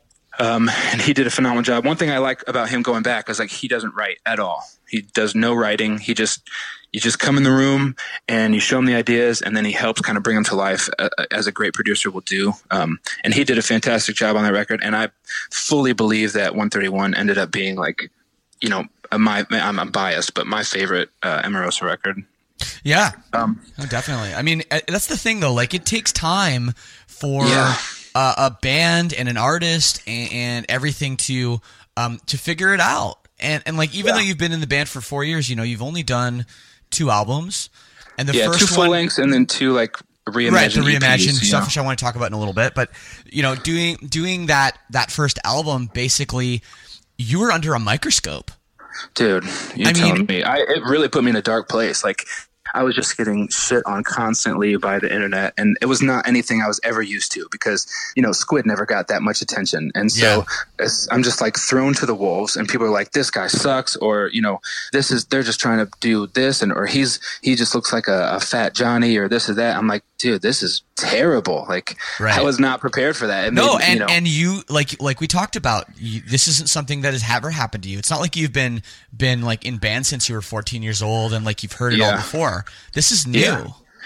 Um, and he did a phenomenal job. One thing I like about him going back is like, he doesn't write at all. He does no writing. He just, you just come in the room and you show him the ideas, and then he helps kind of bring them to life uh, as a great producer will do. Um, and he did a fantastic job on that record. And I fully believe that one thirty-one ended up being like, you know, my, I'm, I'm biased, but my favorite, uh, Emarosa record. Yeah. Um, Oh, definitely. I mean, uh, that's the thing though. Like, it takes time for Yeah. uh, a band and an artist and, and everything to um, to figure it out. And and like, even Yeah. though you've been in the band for four years, you know, you've only done two albums, and the yeah, first two full one, lengths and then two like reimagined right, the reimagined E Ps, you stuff, know? which I want to talk about in a little bit. But you know, doing doing that that first album, basically, you were under a microscope. Dude, you're I mean- telling me. I, it really put me in a dark place. Like, I was just getting shit on constantly by the internet, and it was not anything I was ever used to because, you know, Squid never got that much attention. And so it's, I'm just like thrown to the wolves, and people are like, this guy sucks, or, you know, this is, they're just trying to do this, and, or he's, he just looks like a, a fat Johnny, or this or that. I'm like, dude, this is terrible. Like, Right. I was not prepared for that. It No, made- and you know, and you like like we talked about, you, this isn't something that has ever happened to you. It's not like you've been been like in band since you were fourteen years old and like you've heard it all Yeah. before. This is new. Yeah.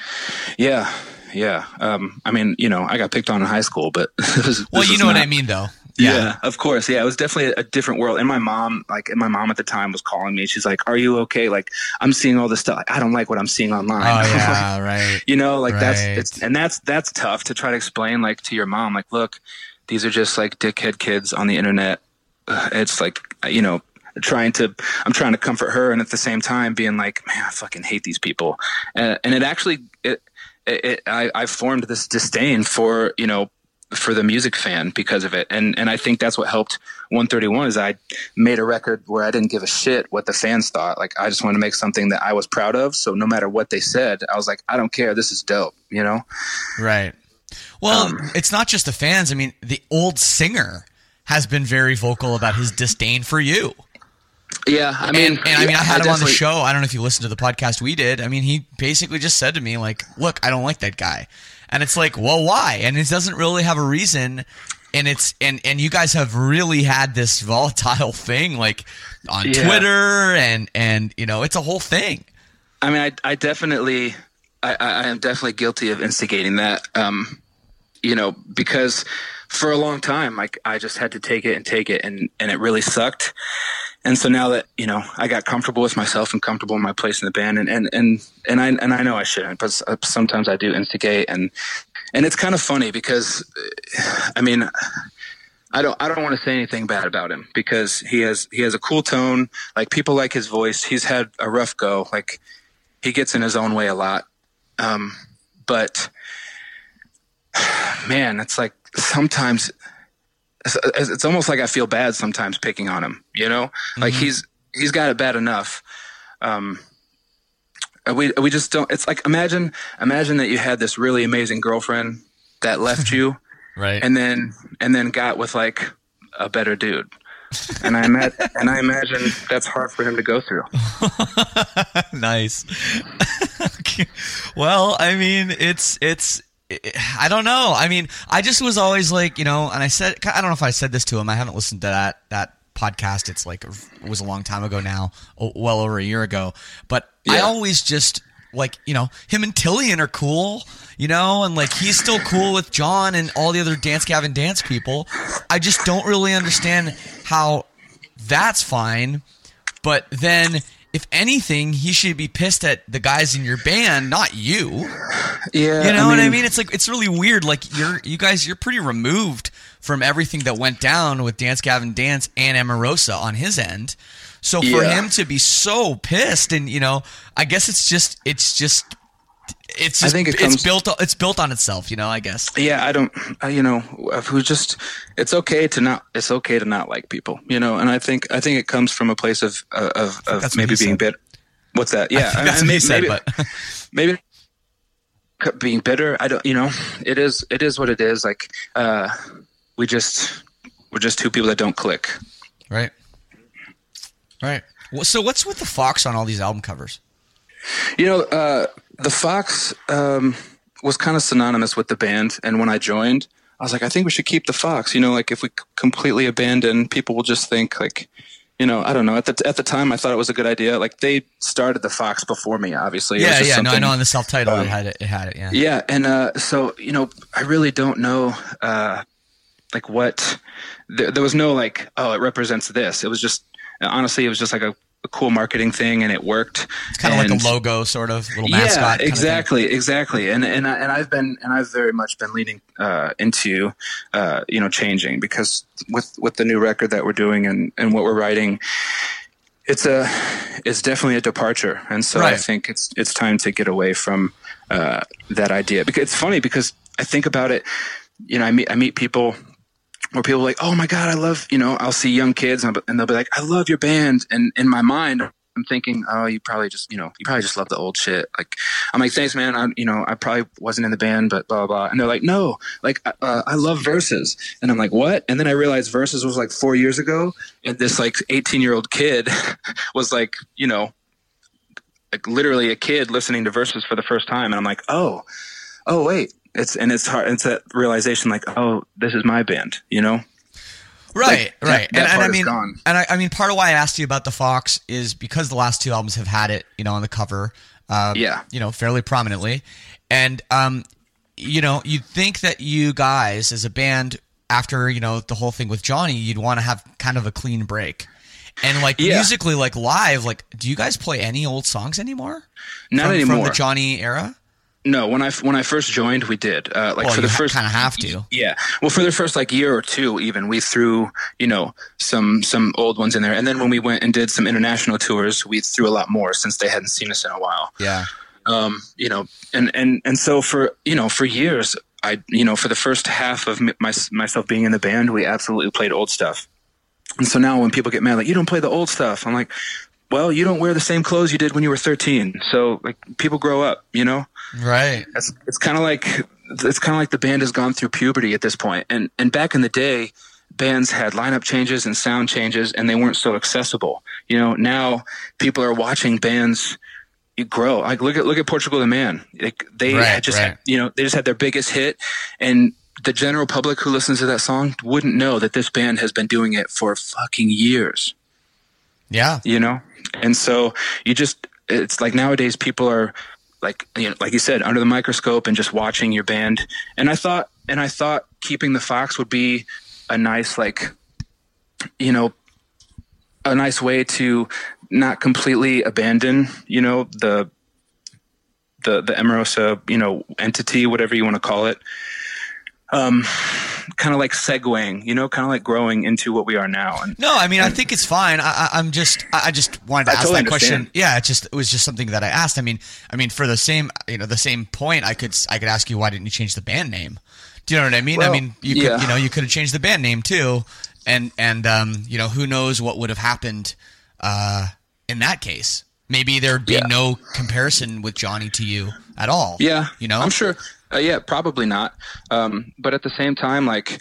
yeah, yeah. Um, I mean, you know, I got picked on in high school, but this is, Well, this you is know what not- I mean, though. Yeah. of course. Yeah, it was definitely a, a different world. And my mom, like, and my mom at the time was calling me. She's like, "Are you okay? Like, I'm seeing all this stuff. I don't like what I'm seeing online." Oh yeah, right. you know, like that's Right. it's and that's that's tough to try to explain, like, to your mom. Like, look, these are just like dickhead kids on the internet. Uh, it's like, you know, trying to I'm trying to comfort her, and at the same time being like, man, I fucking hate these people. Uh, and it actually it, it, it I, I formed this disdain for, you know, for the music fan because of it. And and I think that's what helped one thirty-one is I made a record where I didn't give a shit what the fans thought. Like, I just wanted to make something that I was proud of. So no matter what they said, I was like, I don't care. This is dope, you know? Right. Well, Um, it's not just the fans. I mean, the old singer has been very vocal about his disdain for you. Yeah. I mean, and, and I mean, yeah, I had him on the definitely- show. I don't know if you listened to the podcast we did. I mean, he basically just said to me, like, look, I don't like that guy. And it's like, well, why? And it doesn't really have a reason. And it's and and you guys have really had this volatile thing, like, on Yeah. Twitter, and and you know, it's a whole thing. I mean, I, I definitely, I, I am definitely guilty of instigating that, um, you know, because for a long time, like, I just had to take it and take it, and, and it really sucked. And so now that, you know, I got comfortable with myself and comfortable in my place in the band, and, and, and, and I, and I know I shouldn't, but sometimes I do instigate, and, and it's kind of funny because, I mean, I don't, I don't want to say anything bad about him because he has, he has a cool tone. Like, people like his voice. He's had a rough go. Like, he gets in his own way a lot. Um, but man, it's like sometimes it's, it's almost like I feel bad sometimes picking on him, you know, like he's, he's got it bad enough. Um, we, we just don't, it's like, imagine, imagine that you had this really amazing girlfriend that left you Right. and then, and then got with like a better dude. And I met, and I imagine that's hard for him to go through. Nice. Well, I mean, it's it's I don't know. I mean, I just was always like, you know, and I said, I don't know if I said this to him. I haven't listened to that that podcast. It's like it was a long time ago now, well over a year ago. But I Yeah. always just like, you know, him and Tillian are cool, you know, and like he's still cool with John and all the other Dance Gavin Dance people. I just don't really understand how that's fine. But then, if anything, he should be pissed at the guys in your band, not you. Yeah, You know I what I mean, mean? It's like it's really weird. Like you're you guys you're pretty removed from everything that went down with Dance Gavin Dance and Emarosa on his end. So for Yeah. him to be so pissed, and you know, I guess it's just it's just it's just I think it it's comes- built it's built on itself. You know, I guess. Yeah, I don't. I, you know, who just it's okay to not. It's okay to not like people. You know, and I think I think it comes from a place of uh, of, of that's what maybe he being said. bitter. What's that? Yeah, I think that's and what he maybe, said, maybe, but maybe being bitter. I don't. You know, it is. It is what it is. Like uh, we just we're just two people that don't click. right, right. Well, so what's with the fox on all these album covers? You know, uh, the fox um, was kind of synonymous with the band, and when I joined, I was like, I think we should keep the fox. You know, like if we c- completely abandon, people will just think like, you know, I don't know. At the at the time, I thought it was a good idea. Like they started the fox before me, obviously. It was Yeah, just yeah. No, I something- know on the self title um, it had it. It had it. Yeah. Yeah, and uh, so you know, I really don't know, uh, like what. There, there was no like, oh, it represents this. It was just honestly, it was just like a, a cool marketing thing, and it worked. It's kind of like And- a logo, sort of little mascot. yeah, kind of thing. exactly, exactly. And and I, and I've been and I've very much been leaning uh, into uh, you know changing, because with with the new record that we're doing and, and what we're writing, it's a it's definitely a departure. And so I Right. think it's it's time to get away from uh, that idea. Because it's funny because I think about it. You know, I meet I meet people where people are like, oh my God, I love, you know, I'll see young kids and I'll- and they'll be like, I love your band. And in my mind, I'm thinking, oh, you probably just, you know, you probably just love the old shit. Like, I'm like, thanks, man. I, you know, I probably wasn't in the band, but blah, blah, blah. And they're like, no, like, uh, I love Versus. And I'm like, what? And then I realized Versus was like four years ago. And this like eighteen year old kid was like, you know, like literally a kid listening to Versus for the first time. And I'm like, oh, oh, wait. It's, and it's hard. It's that realization like, oh, this is my band, you know? Right, Like, right. that- that and, and I part is mean, gone. and I, I mean, part of why I asked you about the Fox is because the last two albums have had it, you know, on the cover, uh, Yeah. you know, fairly prominently, and um, you know, you'd think that you guys as a band, after you know the whole thing with Johnny, you'd want to have kind of a clean break, and like Yeah. musically, like live, like, do you guys play any old songs anymore? Not from, anymore. from the Johnny era. No, when I when I first joined, we did. Uh, like Well, for the you ha- first, kinda have to. Yeah. Well, for the first like year or two, even we threw you know some some old ones in there, and then when we went and did some international tours, we threw a lot more since they hadn't seen us in a while. Yeah. Um, you know, and and and so for you know for years, I you know for the first half of my, myself being in the band, we absolutely played old stuff. And so now when people get mad, like you don't play the old stuff, I'm like, well, you don't wear the same clothes you did when you were thirteen. So like people grow up, you know. Right. It's it's kind of like it's kind of like the band has gone through puberty at this point. And and back in the day, bands had lineup changes and sound changes, and they weren't so accessible. You know, now people are watching bands grow. Like look at look at Portugal the Man. Like they Right, had just right. had, you know they just had their biggest hit, and the general public who listens to that song wouldn't know that this band has been doing it for fucking years. Yeah. You know, and so you just it's like nowadays people are like you know like you said under the microscope and just watching your band. And I thought and I thought keeping the Fox would be a nice like you know a nice way to not completely abandon you know the the the Emarosa you know entity, whatever you want to call it. Um, kind of like segueing, you know, kind of like growing into what we are now. And No, I mean, I think it's fine. I, I, I'm just, I I just wanted to I ask totally that question. understand. Yeah, it just, it was just something that I asked. I mean, I mean, for the same, you know, the same point, I could, I could ask you, why didn't you change the band name? Do you know what I mean? I Well, mean, you yeah. could, you know, you could have changed the band name too, and and um, you know, who knows what would have happened uh, in that case? Maybe there'd be Yeah. no comparison with Johnny to you at all. Yeah, you know, I'm sure. Uh, yeah, probably not. Um, but at the same time, like,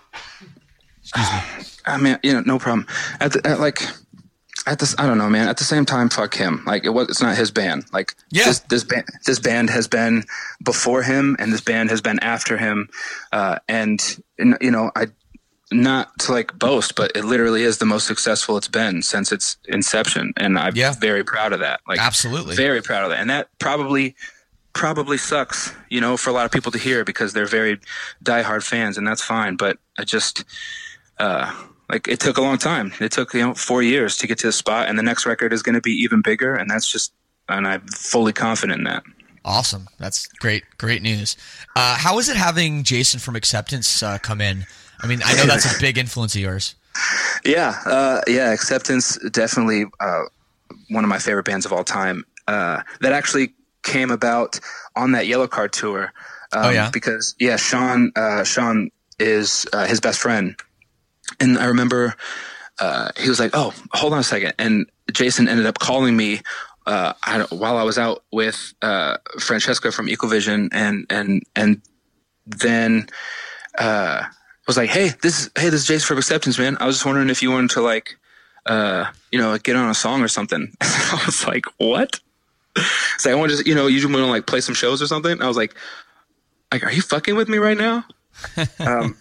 I mean, you know, no problem. At, the, at like, at this, I don't know, man. At the same time, fuck him. Like, it was, it's not his band. Like, Yeah. this, this band, this band has been before him, and this band has been after him. Uh, and, and you know, I, not to like boast, but it literally is the most successful it's been since its inception. And I'm Yeah. very proud of that. Like Absolutely. very proud of that. And that probably, probably sucks, you know, for a lot of people to hear because they're very diehard fans, and that's fine. But I just, uh, like it took a long time. It took, you know, four years to get to the spot, and the next record is going to be even bigger. And that's just, and I'm fully confident in that. Awesome. That's great. Great news. Uh, how is it having Jason from Acceptance uh, come in? I mean, I know that's a big influence of yours. Yeah. Uh, yeah. Acceptance, definitely uh, one of my favorite bands of all time. Uh, that actually came about on that Yellow Card tour. Um, Oh, yeah? Because, yeah, Sean, uh, Sean is uh, his best friend. And I remember uh, he was like, oh, hold on a second. And Jason ended up calling me Uh, I, while I was out with uh, Francesca from Ecovision, and and and then uh, was like, hey, this hey, this is Jason from Acceptance, man. I was just wondering if you wanted to like, uh, you know, get on a song or something. I was like, what? So I want to, you know, you want to like play some shows or something. I was like, like, are you fucking with me right now? um,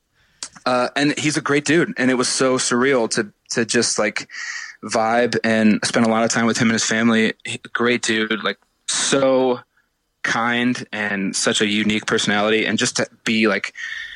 uh, and he's a great dude, and it was so surreal to to just like vibe and spend a lot of time with him and his family. Great dude, like so kind and such a unique personality, and just to be like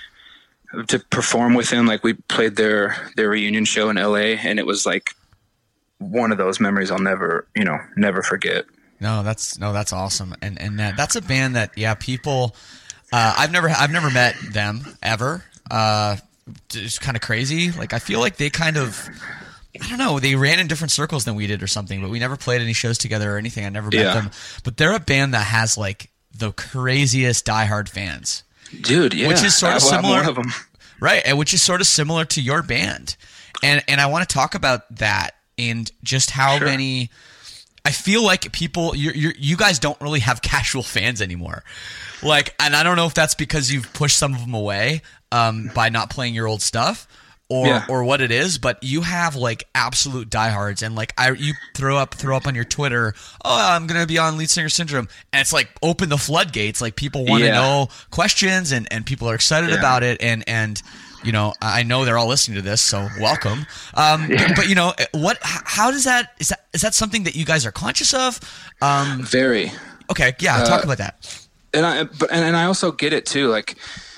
to perform with him. Like we played their their reunion show in L A, and it was like one of those memories I'll never, you know, never forget. No, that's no, that's awesome, and and that, that's a band that yeah, people. Uh, I've never I've never met them ever. Uh, it's kind of crazy. Like I feel like they kind of. I don't know. They ran in different circles than we did or something, but we never played any shows together or anything. I never met Yeah. them. But they're a band that has like the craziest diehard fans. Dude, yeah. Which is sort of I will have similar. one of them. Right. And which is sort of similar to your band. And and I want to talk about that and just how Sure. many I feel like people you you you guys don't really have casual fans anymore. Like, and I don't know if that's because you've pushed some of them away um, by not playing your old stuff. Or, Yeah. or what it is, but you have like absolute diehards, and like I, you throw up, throw up on your Twitter. Oh, I'm gonna be on Lead Singer Syndrome, and it's like open the floodgates. Like people want to Yeah. know questions, and, and people are excited Yeah. about it, and and you know I know they're all listening to this, so welcome. Um, but, but you know what? How does that is that is that something that you guys are conscious of? Um, Very. okay, yeah, talk about that. And I, but and, and I also get it too. Like,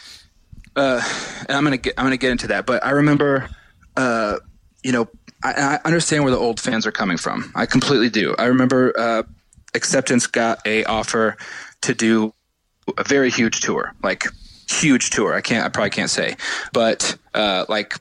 uh, and I'm gonna get I'm gonna get into that. But I remember, uh, you know, I, I understand where the old fans are coming from. I completely do. I remember uh, Acceptance got a offer to do a very huge tour, like huge tour. I can't. I probably can't say, but uh, like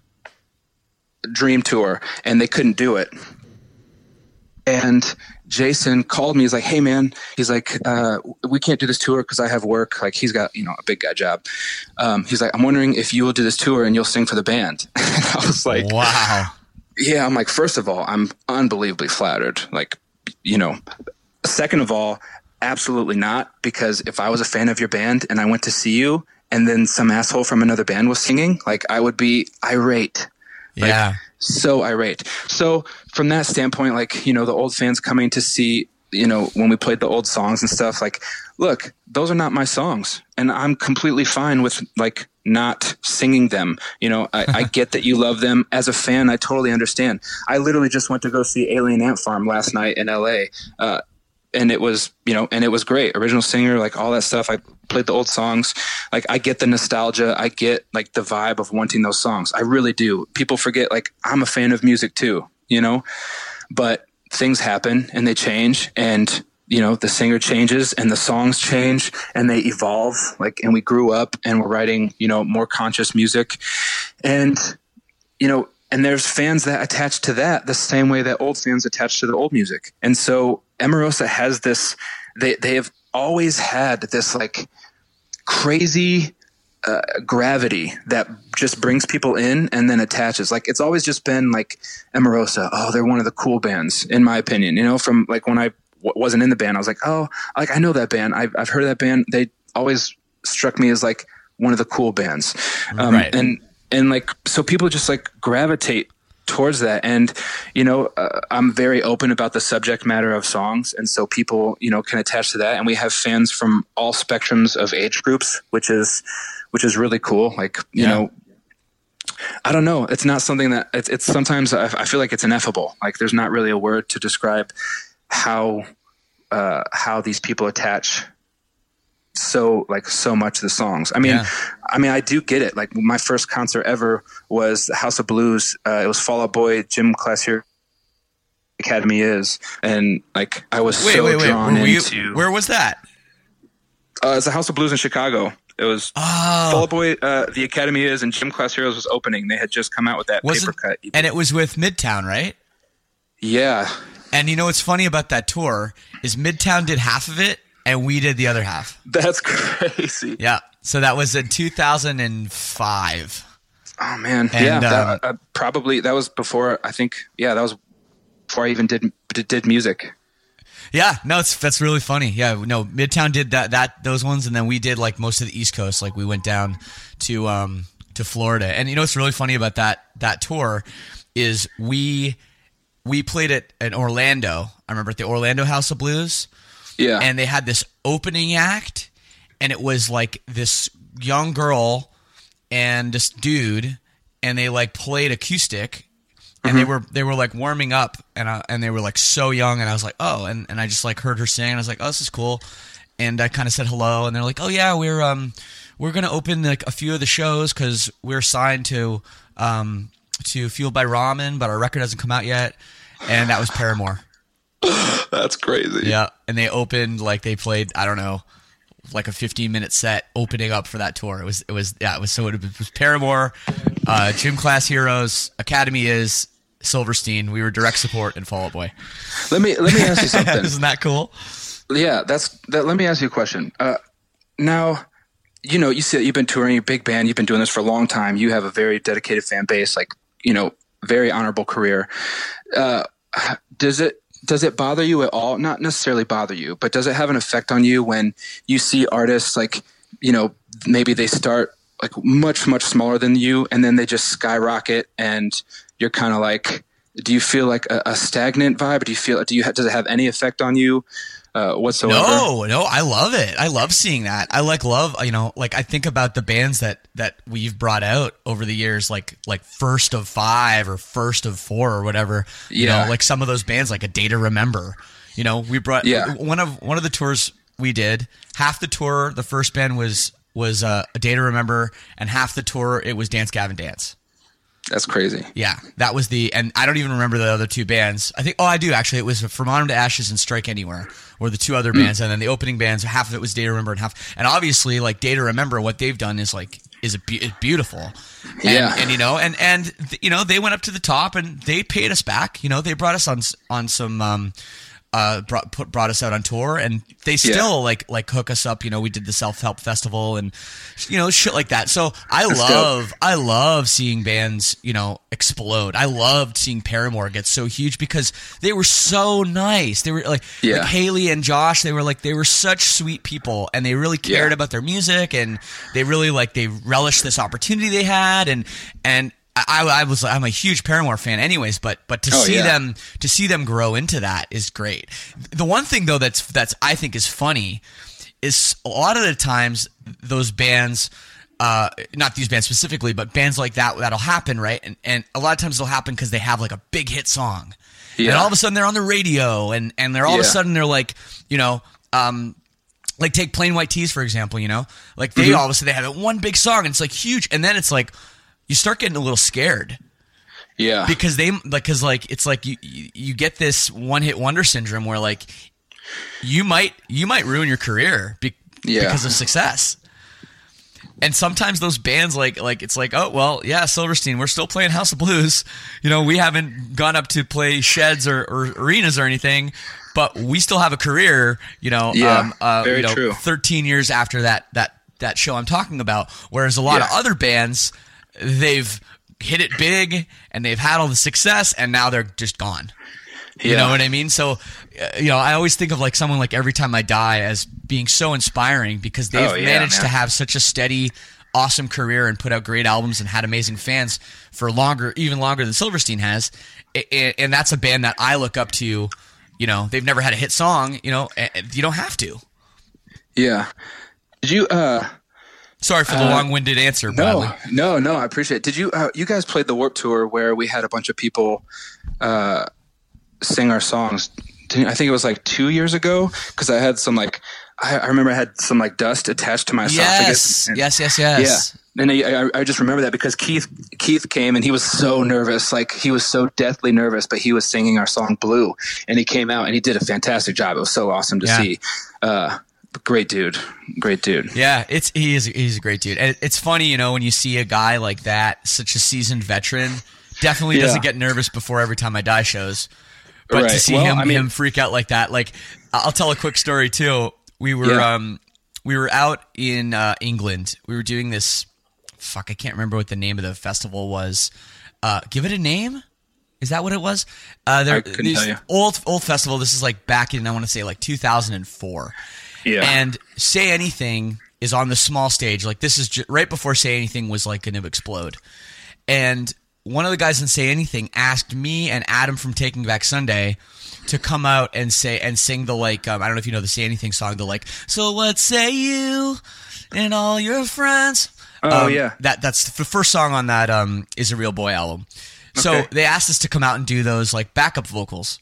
dream tour, and they couldn't do it. And Jason called me. He's like, hey, man, he's like, uh, we can't do this tour because I have work. Like he's got, you know, a big guy job. Um, he's like, I'm wondering if you will do this tour and you'll sing for the band. And I was like, Wow. yeah, I'm like, first of all, I'm unbelievably flattered. Like, you know, second of all, absolutely not. Because if I was a fan of your band and I went to see you and then some asshole from another band was singing, like I would be irate. Like, Yeah. so irate. So from that standpoint, like, you know, the old fans coming to see, you know, when we played the old songs and stuff, like, look, those are not my songs. And I'm completely fine with like not singing them. You know, I, I get that you love them. As a fan, I totally understand. I literally just went to go see Alien Ant Farm last night in L A. Uh, and it was, you know, and it was great. Original singer, like all that stuff. I played the old songs. Like I get the nostalgia. I get like the vibe of wanting those songs. I really do. People forget, like I'm a fan of music too, you know, but things happen and they change, and, you know, the singer changes and the songs change and they evolve, like, and we grew up and we're writing, you know, more conscious music. And, you know, and there's fans that attach to that the same way that old fans attach to the old music. And so Emarosa has this, they, they have always had this like crazy uh, gravity that just brings people in and then attaches. Like it's always just been like Emarosa. Oh, they're one of the cool bands in my opinion, you know, from like when I w- wasn't in the band, I was like, oh, like I know that band. I've, I've heard of that band. They always struck me as like one of the cool bands. Um, Right. And, and like, so people just like gravitate towards that. And, you know, uh, I'm very open about the subject matter of songs. And so people, you know, can attach to that. And we have fans from all spectrums of age groups, which is, which is really cool. Like, you Yeah. know, I don't know. It's not something that it's, it's sometimes I, I feel like it's ineffable. Like there's not really a word to describe how, uh, how these people attach so like so much of the songs. I mean, Yeah. I mean, I do get it. Like my first concert ever was the House of Blues. Uh, it was Fall Out Boy, Gym Class Hero Academy Is, and like I was Wait, so wait, wait. drawn Were you- into. where was that? Uh, it's the House of Blues in Chicago. It was Oh. Fall Out Boy, uh, the Academy Is, and Gym Class Heroes was opening. They had just come out with that Was paper it, cut. and it was with Midtown, right? Yeah, And you know what's funny about that tour is Midtown did half of it and we did the other half. that's crazy. Yeah. So that was in two thousand five. Oh man, And, yeah. um, that, uh, probably that was before. I think yeah, that was before I even did did, did music. Yeah, no, it's that's really funny. Yeah, no, Midtown did that that those ones, and then we did like most of the East Coast. Like we went down to um to Florida, and you know what's really funny about that that tour is we we played it in Orlando. I remember at the Orlando House of Blues, Yeah, and they had this opening act, and it was like this young girl and this dude, and they like played acoustic. And they were they were like warming up, and I, and they were like so young, and I was like, oh, and, and I just like heard her sing, and I was like, oh, this is cool, and I kind of said hello, and they're like, oh yeah, we're um we're gonna open like a few of the shows because we're signed to um to Fueled by Ramen, but our record hasn't come out yet, and that was Paramore. that's crazy. Yeah, and they opened like they played I don't know like a fifteen minute set opening up for that tour. It was it was yeah it was so it was Paramore, uh, Gym Class Heroes, Academy Is, Silverstein. We were direct support and Fall Out Boy. Let me let me ask you something. Isn't that cool? Yeah, that's that. Let me ask you a question. Uh, now, you know, you said you've been touring, you're a big band, you've been doing this for a long time. You have a very dedicated fan base, like you know, very honorable career. Uh, does it does it bother you at all? Not necessarily bother you, but does it have an effect on you when you see artists like you know maybe they start like much much smaller than you, and then they just skyrocket, and you're kind of like, do you feel like a, a stagnant vibe? Do you feel do you ha- does it have any effect on you uh, whatsoever? No, no, I love it. I love seeing that. I like love, you know, like I think about the bands that that we've brought out over the years, like like First of Five or First of Four or whatever. You Yeah. know, like some of those bands, like A Day to Remember. You know, we brought Yeah. one of one of the tours we did. Half the tour, the first band was was uh, A Day to Remember, and half the tour it was Dance Gavin Dance. That's crazy. Yeah, that was the, and I don't even remember the other two bands. I think, oh, I do actually. It was From Autumn to Ashes and Strike Anywhere were the two other bands, and then the opening bands, half of it was Day to Remember and half, and obviously, like Day to Remember, what they've done is like is a be- is beautiful. And, Yeah. and you know, and and you know, they went up to the top and they paid us back. You know, they brought us on s- on some. Um, uh, brought put, brought us out on tour, and they still Yeah. like like hook us up. You know, we did the Self Help Festival and you know shit like that. So I That's love dope. I love seeing bands you know explode. I loved seeing Paramore get so huge because they were so nice. They were like Yeah. like Haley and Josh. They were like they were such sweet people, and they really cared Yeah. about their music, and they really like they relished this opportunity they had, and and. I, I was I'm a huge Paramore fan anyways, but but to Oh, see yeah. them to see them grow into that is great. The one thing though that's that's I think is funny is a lot of the times those bands uh, not these bands specifically, but bands like that that'll happen, right? And and a lot of times it'll happen because they have like a big hit song. Yeah. And all of a sudden they're on the radio and and they're all of a Yeah. sudden they're like, you know, um like take Plain White Tees for example, you know? Like they Mhm. all of a sudden they have that one big song and it's like huge, and then it's like you start getting a little scared Yeah. because they like because like it's like you, you you get this one hit wonder syndrome where like you might you might ruin your career be, Yeah. because of success. And sometimes those bands like like it's like, oh well, yeah, Silverstein, we're still playing House of Blues. You know, we haven't gone up to play sheds or, or arenas or anything, but we still have a career. You know, Yeah, um, uh, very you know, true. thirteen years after that that that show I'm talking about. Whereas a lot of Yeah. other bands, they've hit it big and they've had all the success and now they're just gone. You Yeah. know what I mean? So, uh, you know, I always think of like someone like Every Time I Die as being so inspiring because they've Oh, yeah, managed to man. have such a steady, awesome career and put out great albums and had amazing fans for longer, even longer than Silverstein has. A- a- And that's a band that I look up to. You know, they've never had a hit song. You know, and you don't have to. Yeah. Did you uh Sorry for the Uh, long-winded answer, Bradley. No, no, no. I appreciate it. Did you? Uh, you guys played the Warped Tour where we had a bunch of people uh, sing our songs. Didn't- I think it was like two years ago because I had some like I, I remember I had some like dust attached to my esophagus. Yes, And- yes, yes, yes. Yeah, and I, I, I just remember that because Keith Keith came and he was so nervous, like he was so deathly nervous, but he was singing our song "Blue," and he came out and he did a fantastic job. It was so awesome to Yeah. see. Uh, great dude, great dude. Yeah, it's he is he's a great dude. And it's funny, you know, when you see a guy like that, such a seasoned veteran, definitely Yeah. doesn't get nervous before Every Time I Die shows. But to Right. see Well, him I mean- him freak out like that, like I'll tell a quick story too. We were Yeah. um we were out in uh, England. We were doing this. Fuck, I can't remember what the name of the festival was. Uh, give it a name. Is that what it was? Uh, there, I couldn't these tell you. Old old festival. This is like back in I want to say like two thousand four. Yeah. And Say Anything is on the small stage. Like this is ju- right before Say Anything was like going to explode. And one of the guys in Say Anything asked me and Adam from Taking Back Sunday to come out and say and sing the like um, I don't know if you know the Say Anything song. The like so what say you and all your friends. Oh, Um, yeah. that that's the first song on that um, Is a Real Boy album. So Okay. they asked us to come out and do those like backup vocals.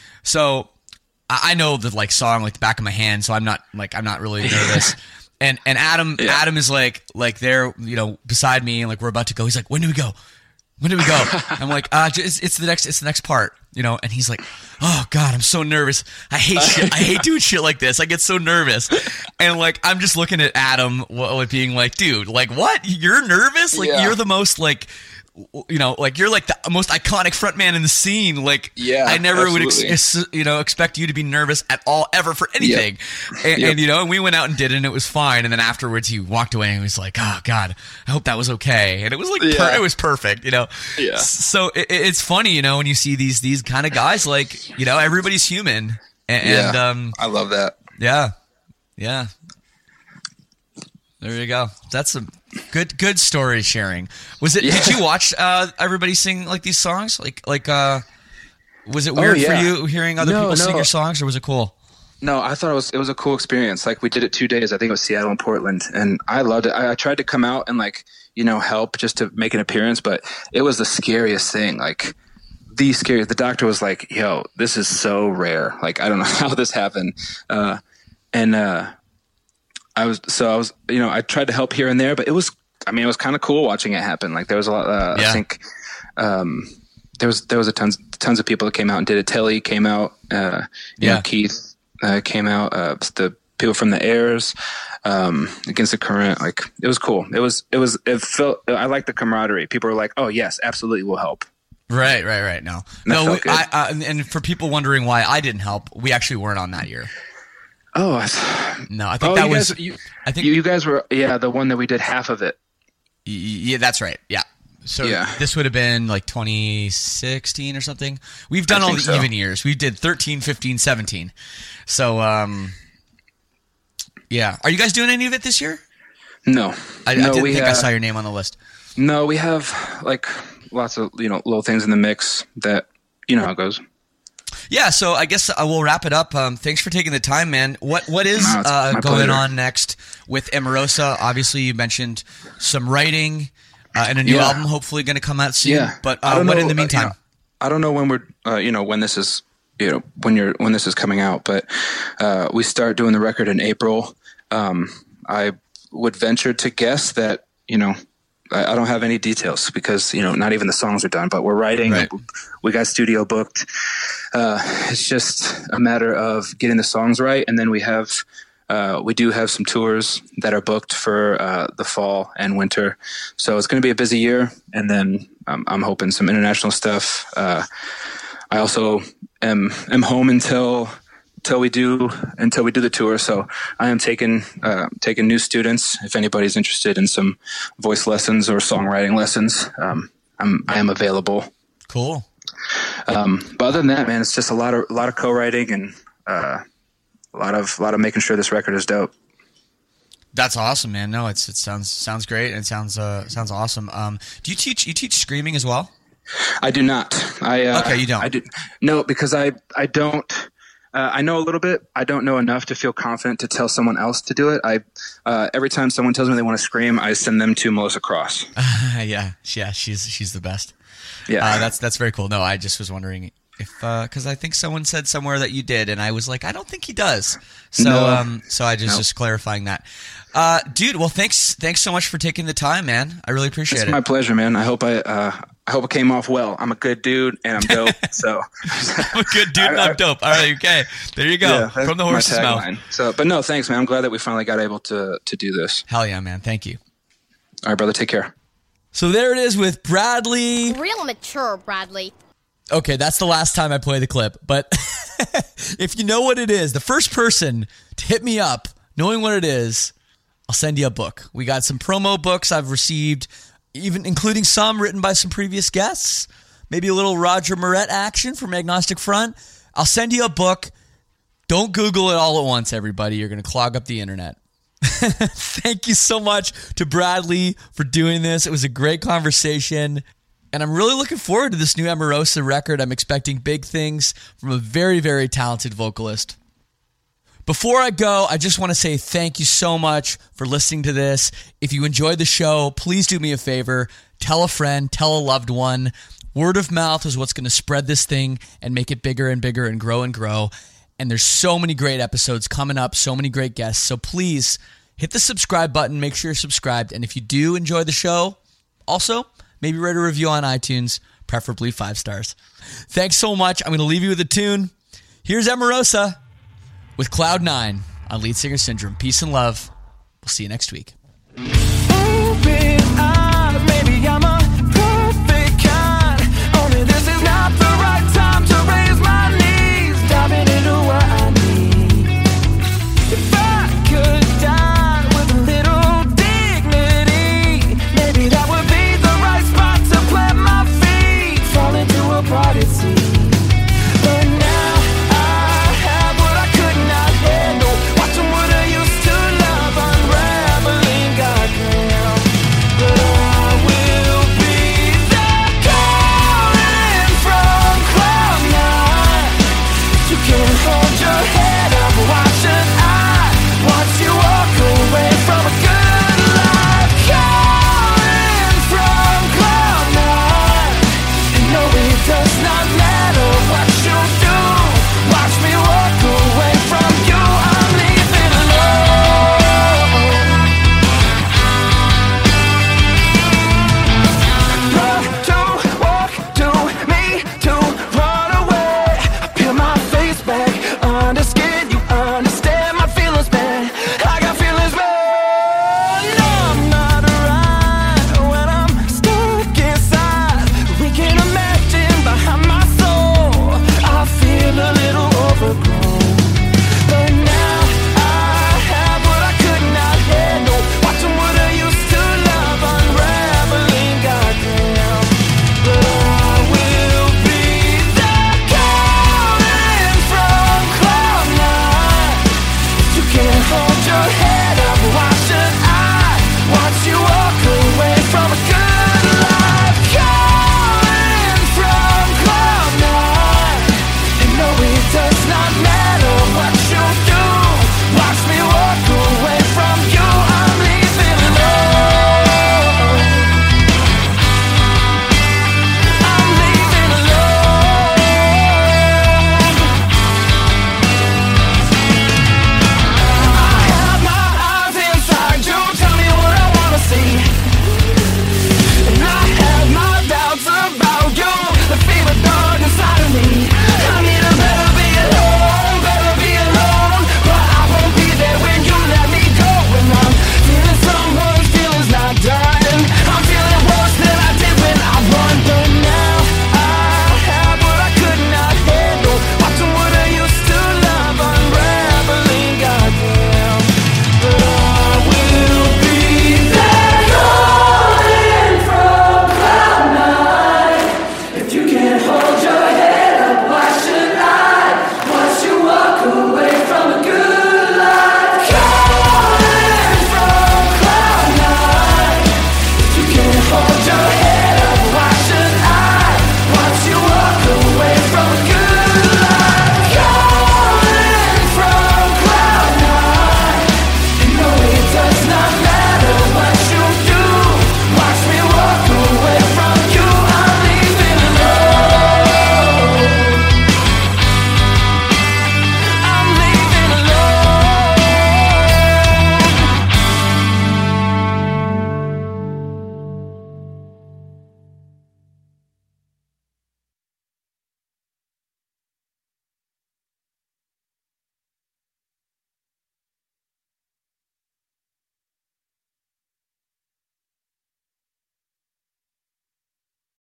So I I know the like song like the back of my hand, so I'm not like I'm not really nervous. and and Adam Yeah. Adam is like like there you know beside me and like we're about to go. He's like, when do we go? When do we go? I'm like, uh, it's, it's the next it's the next part, you know. And he's like, oh god, I'm so nervous. I hate shit. I hate doing shit like this. I get so nervous. And like I'm just looking at Adam, what being like, dude, like what? You're nervous? Like Yeah. you're the most like. You know, like you're like the most iconic frontman in the scene. Like, Yeah, I never would, absolutely. ex- you know, expect you to be nervous at all ever for anything. And, Yep. and you know, and we went out and did it, and it was fine. And then afterwards, he walked away and he was like, "Oh God, I hope that was okay." And it was like, per- Yeah. it was perfect. You know, Yeah. So it, it's funny, you know, when you see these these kind of guys, like, you know, everybody's human, and, Yeah. and um, I love that. yeah, yeah. There you go. That's a good good story sharing. Was it? Yeah. Did you watch uh, everybody sing like these songs? Like like uh, was it weird Oh, yeah. for you hearing other No, people sing no. your songs, or was it cool? No, I thought it was it was a cool experience. Like we did it two days. I think it was Seattle and Portland, and I loved it. I, I tried to come out and like you know help just to make an appearance, but it was the scariest thing. Like the scariest. The doctor was like, "Yo, this is so rare. Like I don't know how this happened." Uh, and uh, I was so I was you know I tried to help here and there, but it was I mean it was kind of cool watching it happen. Like there was a lot. Uh, Yeah. I think. Um, there was there was a tons tons of people that came out and did it. Telly came out. Uh, you Yeah. know, Keith uh, came out. Uh, the people from the Airs, um, Against the Current. Like it was cool. It was it was it felt. I like the camaraderie. People were like, "Oh yes, absolutely, we'll help." Right, right, right. No, That no. felt We, good. I, I, and- and for people wondering why I didn't help, we actually weren't on that year. Oh, I th- No, I think oh, that you was. guys, you, I think you, you guys were yeah the one that we did half of it. y- yeah, that's right. Yeah. So Yeah. this would have been like twenty sixteen or something. We've done I all the think so. even years. We did thirteen, fifteen, seventeen. So, um, yeah. Are you guys doing any of it this year? No, I, no, I didn't we, think I uh, saw your name on the list. No, we have like lots of you know little things in the mix that you know how it goes. Yeah, so I guess I will wrap it up. Um, thanks for taking the time, man. What what is No, it's uh, my going pleasure. on next with Emerosa? Obviously, you mentioned some writing uh, and a new Yeah. album hopefully going to come out soon. Yeah, But I uh, don't what know, in the uh, meantime? you know, I don't know when we're, uh, you know, when this is, you know, when you're when this is coming out, but uh, we start doing the record in April. Um, I would venture to guess that, you know, I, I don't have any details because you know not even the songs are done, but we're writing. Right. We got studio booked. Uh, it's just a matter of getting the songs right, and then we have. Uh, we do have some tours that are booked for uh, the fall and winter, so it's going to be a busy year. And then um, I'm hoping some international stuff. Uh, I also am am home until until we do until we do the tour. So I am taking uh, taking new students. If anybody's interested in some voice lessons or songwriting lessons, um, I'm I am available. Cool. Um, but other than that, man, it's just a lot of a lot of co-writing and. Uh, A lot of a lot of making sure this record is dope. That's awesome, man. No, it's it sounds sounds great and it sounds uh sounds awesome. Um, do you teach you teach screaming as well? I do not. I uh, Okay, you don't. I do no because I I don't. Uh, I know a little bit. I don't know enough to feel confident to tell someone else to do it. I uh, every time someone tells me they want to scream, I send them to Melissa Cross. Uh, yeah, yeah, she's she's the best. Yeah, uh, that's that's very cool. No, I just was wondering if because uh, I think someone said somewhere that you did, and I was like, I don't think he does. So No. um, so I just No. just clarifying that, uh, dude. Well, thanks thanks so much for taking the time, man. I really appreciate it's it. my pleasure, man. I hope I uh, I hope it came off well. I'm a good dude and I'm dope. So I'm a good dude and I'm dope. All right, okay. There you go. Yeah, that's From the my horse's mouth. tagline. So, but no, thanks, man. I'm glad that we finally got able to to do this. Hell yeah, man. Thank you. All right, brother. Take care. So there it is with Bradley. Real mature, Bradley. Okay, that's the last time I play the clip. But if you know what it is, the first person to hit me up, knowing what it is, I'll send you a book. We got some promo books I've received, even including some written by some previous guests. Maybe a little Roger Moret action from Agnostic Front. I'll send you a book. Don't Google it all at once, everybody. You're going to clog up the internet. Thank you so much to Bradley for doing this. It was a great conversation. And I'm really looking forward to this new Emarosa record. I'm expecting big things from a very, very talented vocalist. Before I go, I just want to say thank you so much for listening to this. If you enjoyed the show, please do me a favor. Tell a friend, tell a loved one. Word of mouth is what's going to spread this thing and make it bigger and bigger and grow and grow. And there's so many great episodes coming up, so many great guests. So please hit the subscribe button. Make sure you're subscribed. And if you do enjoy the show, also, maybe write a review on iTunes, preferably five stars. Thanks so much. I'm going to leave you with a tune. Here's Emarosa with Cloud nine on Lead Singer Syndrome. Peace and love. We'll see you next week. Open up, maybe I'm a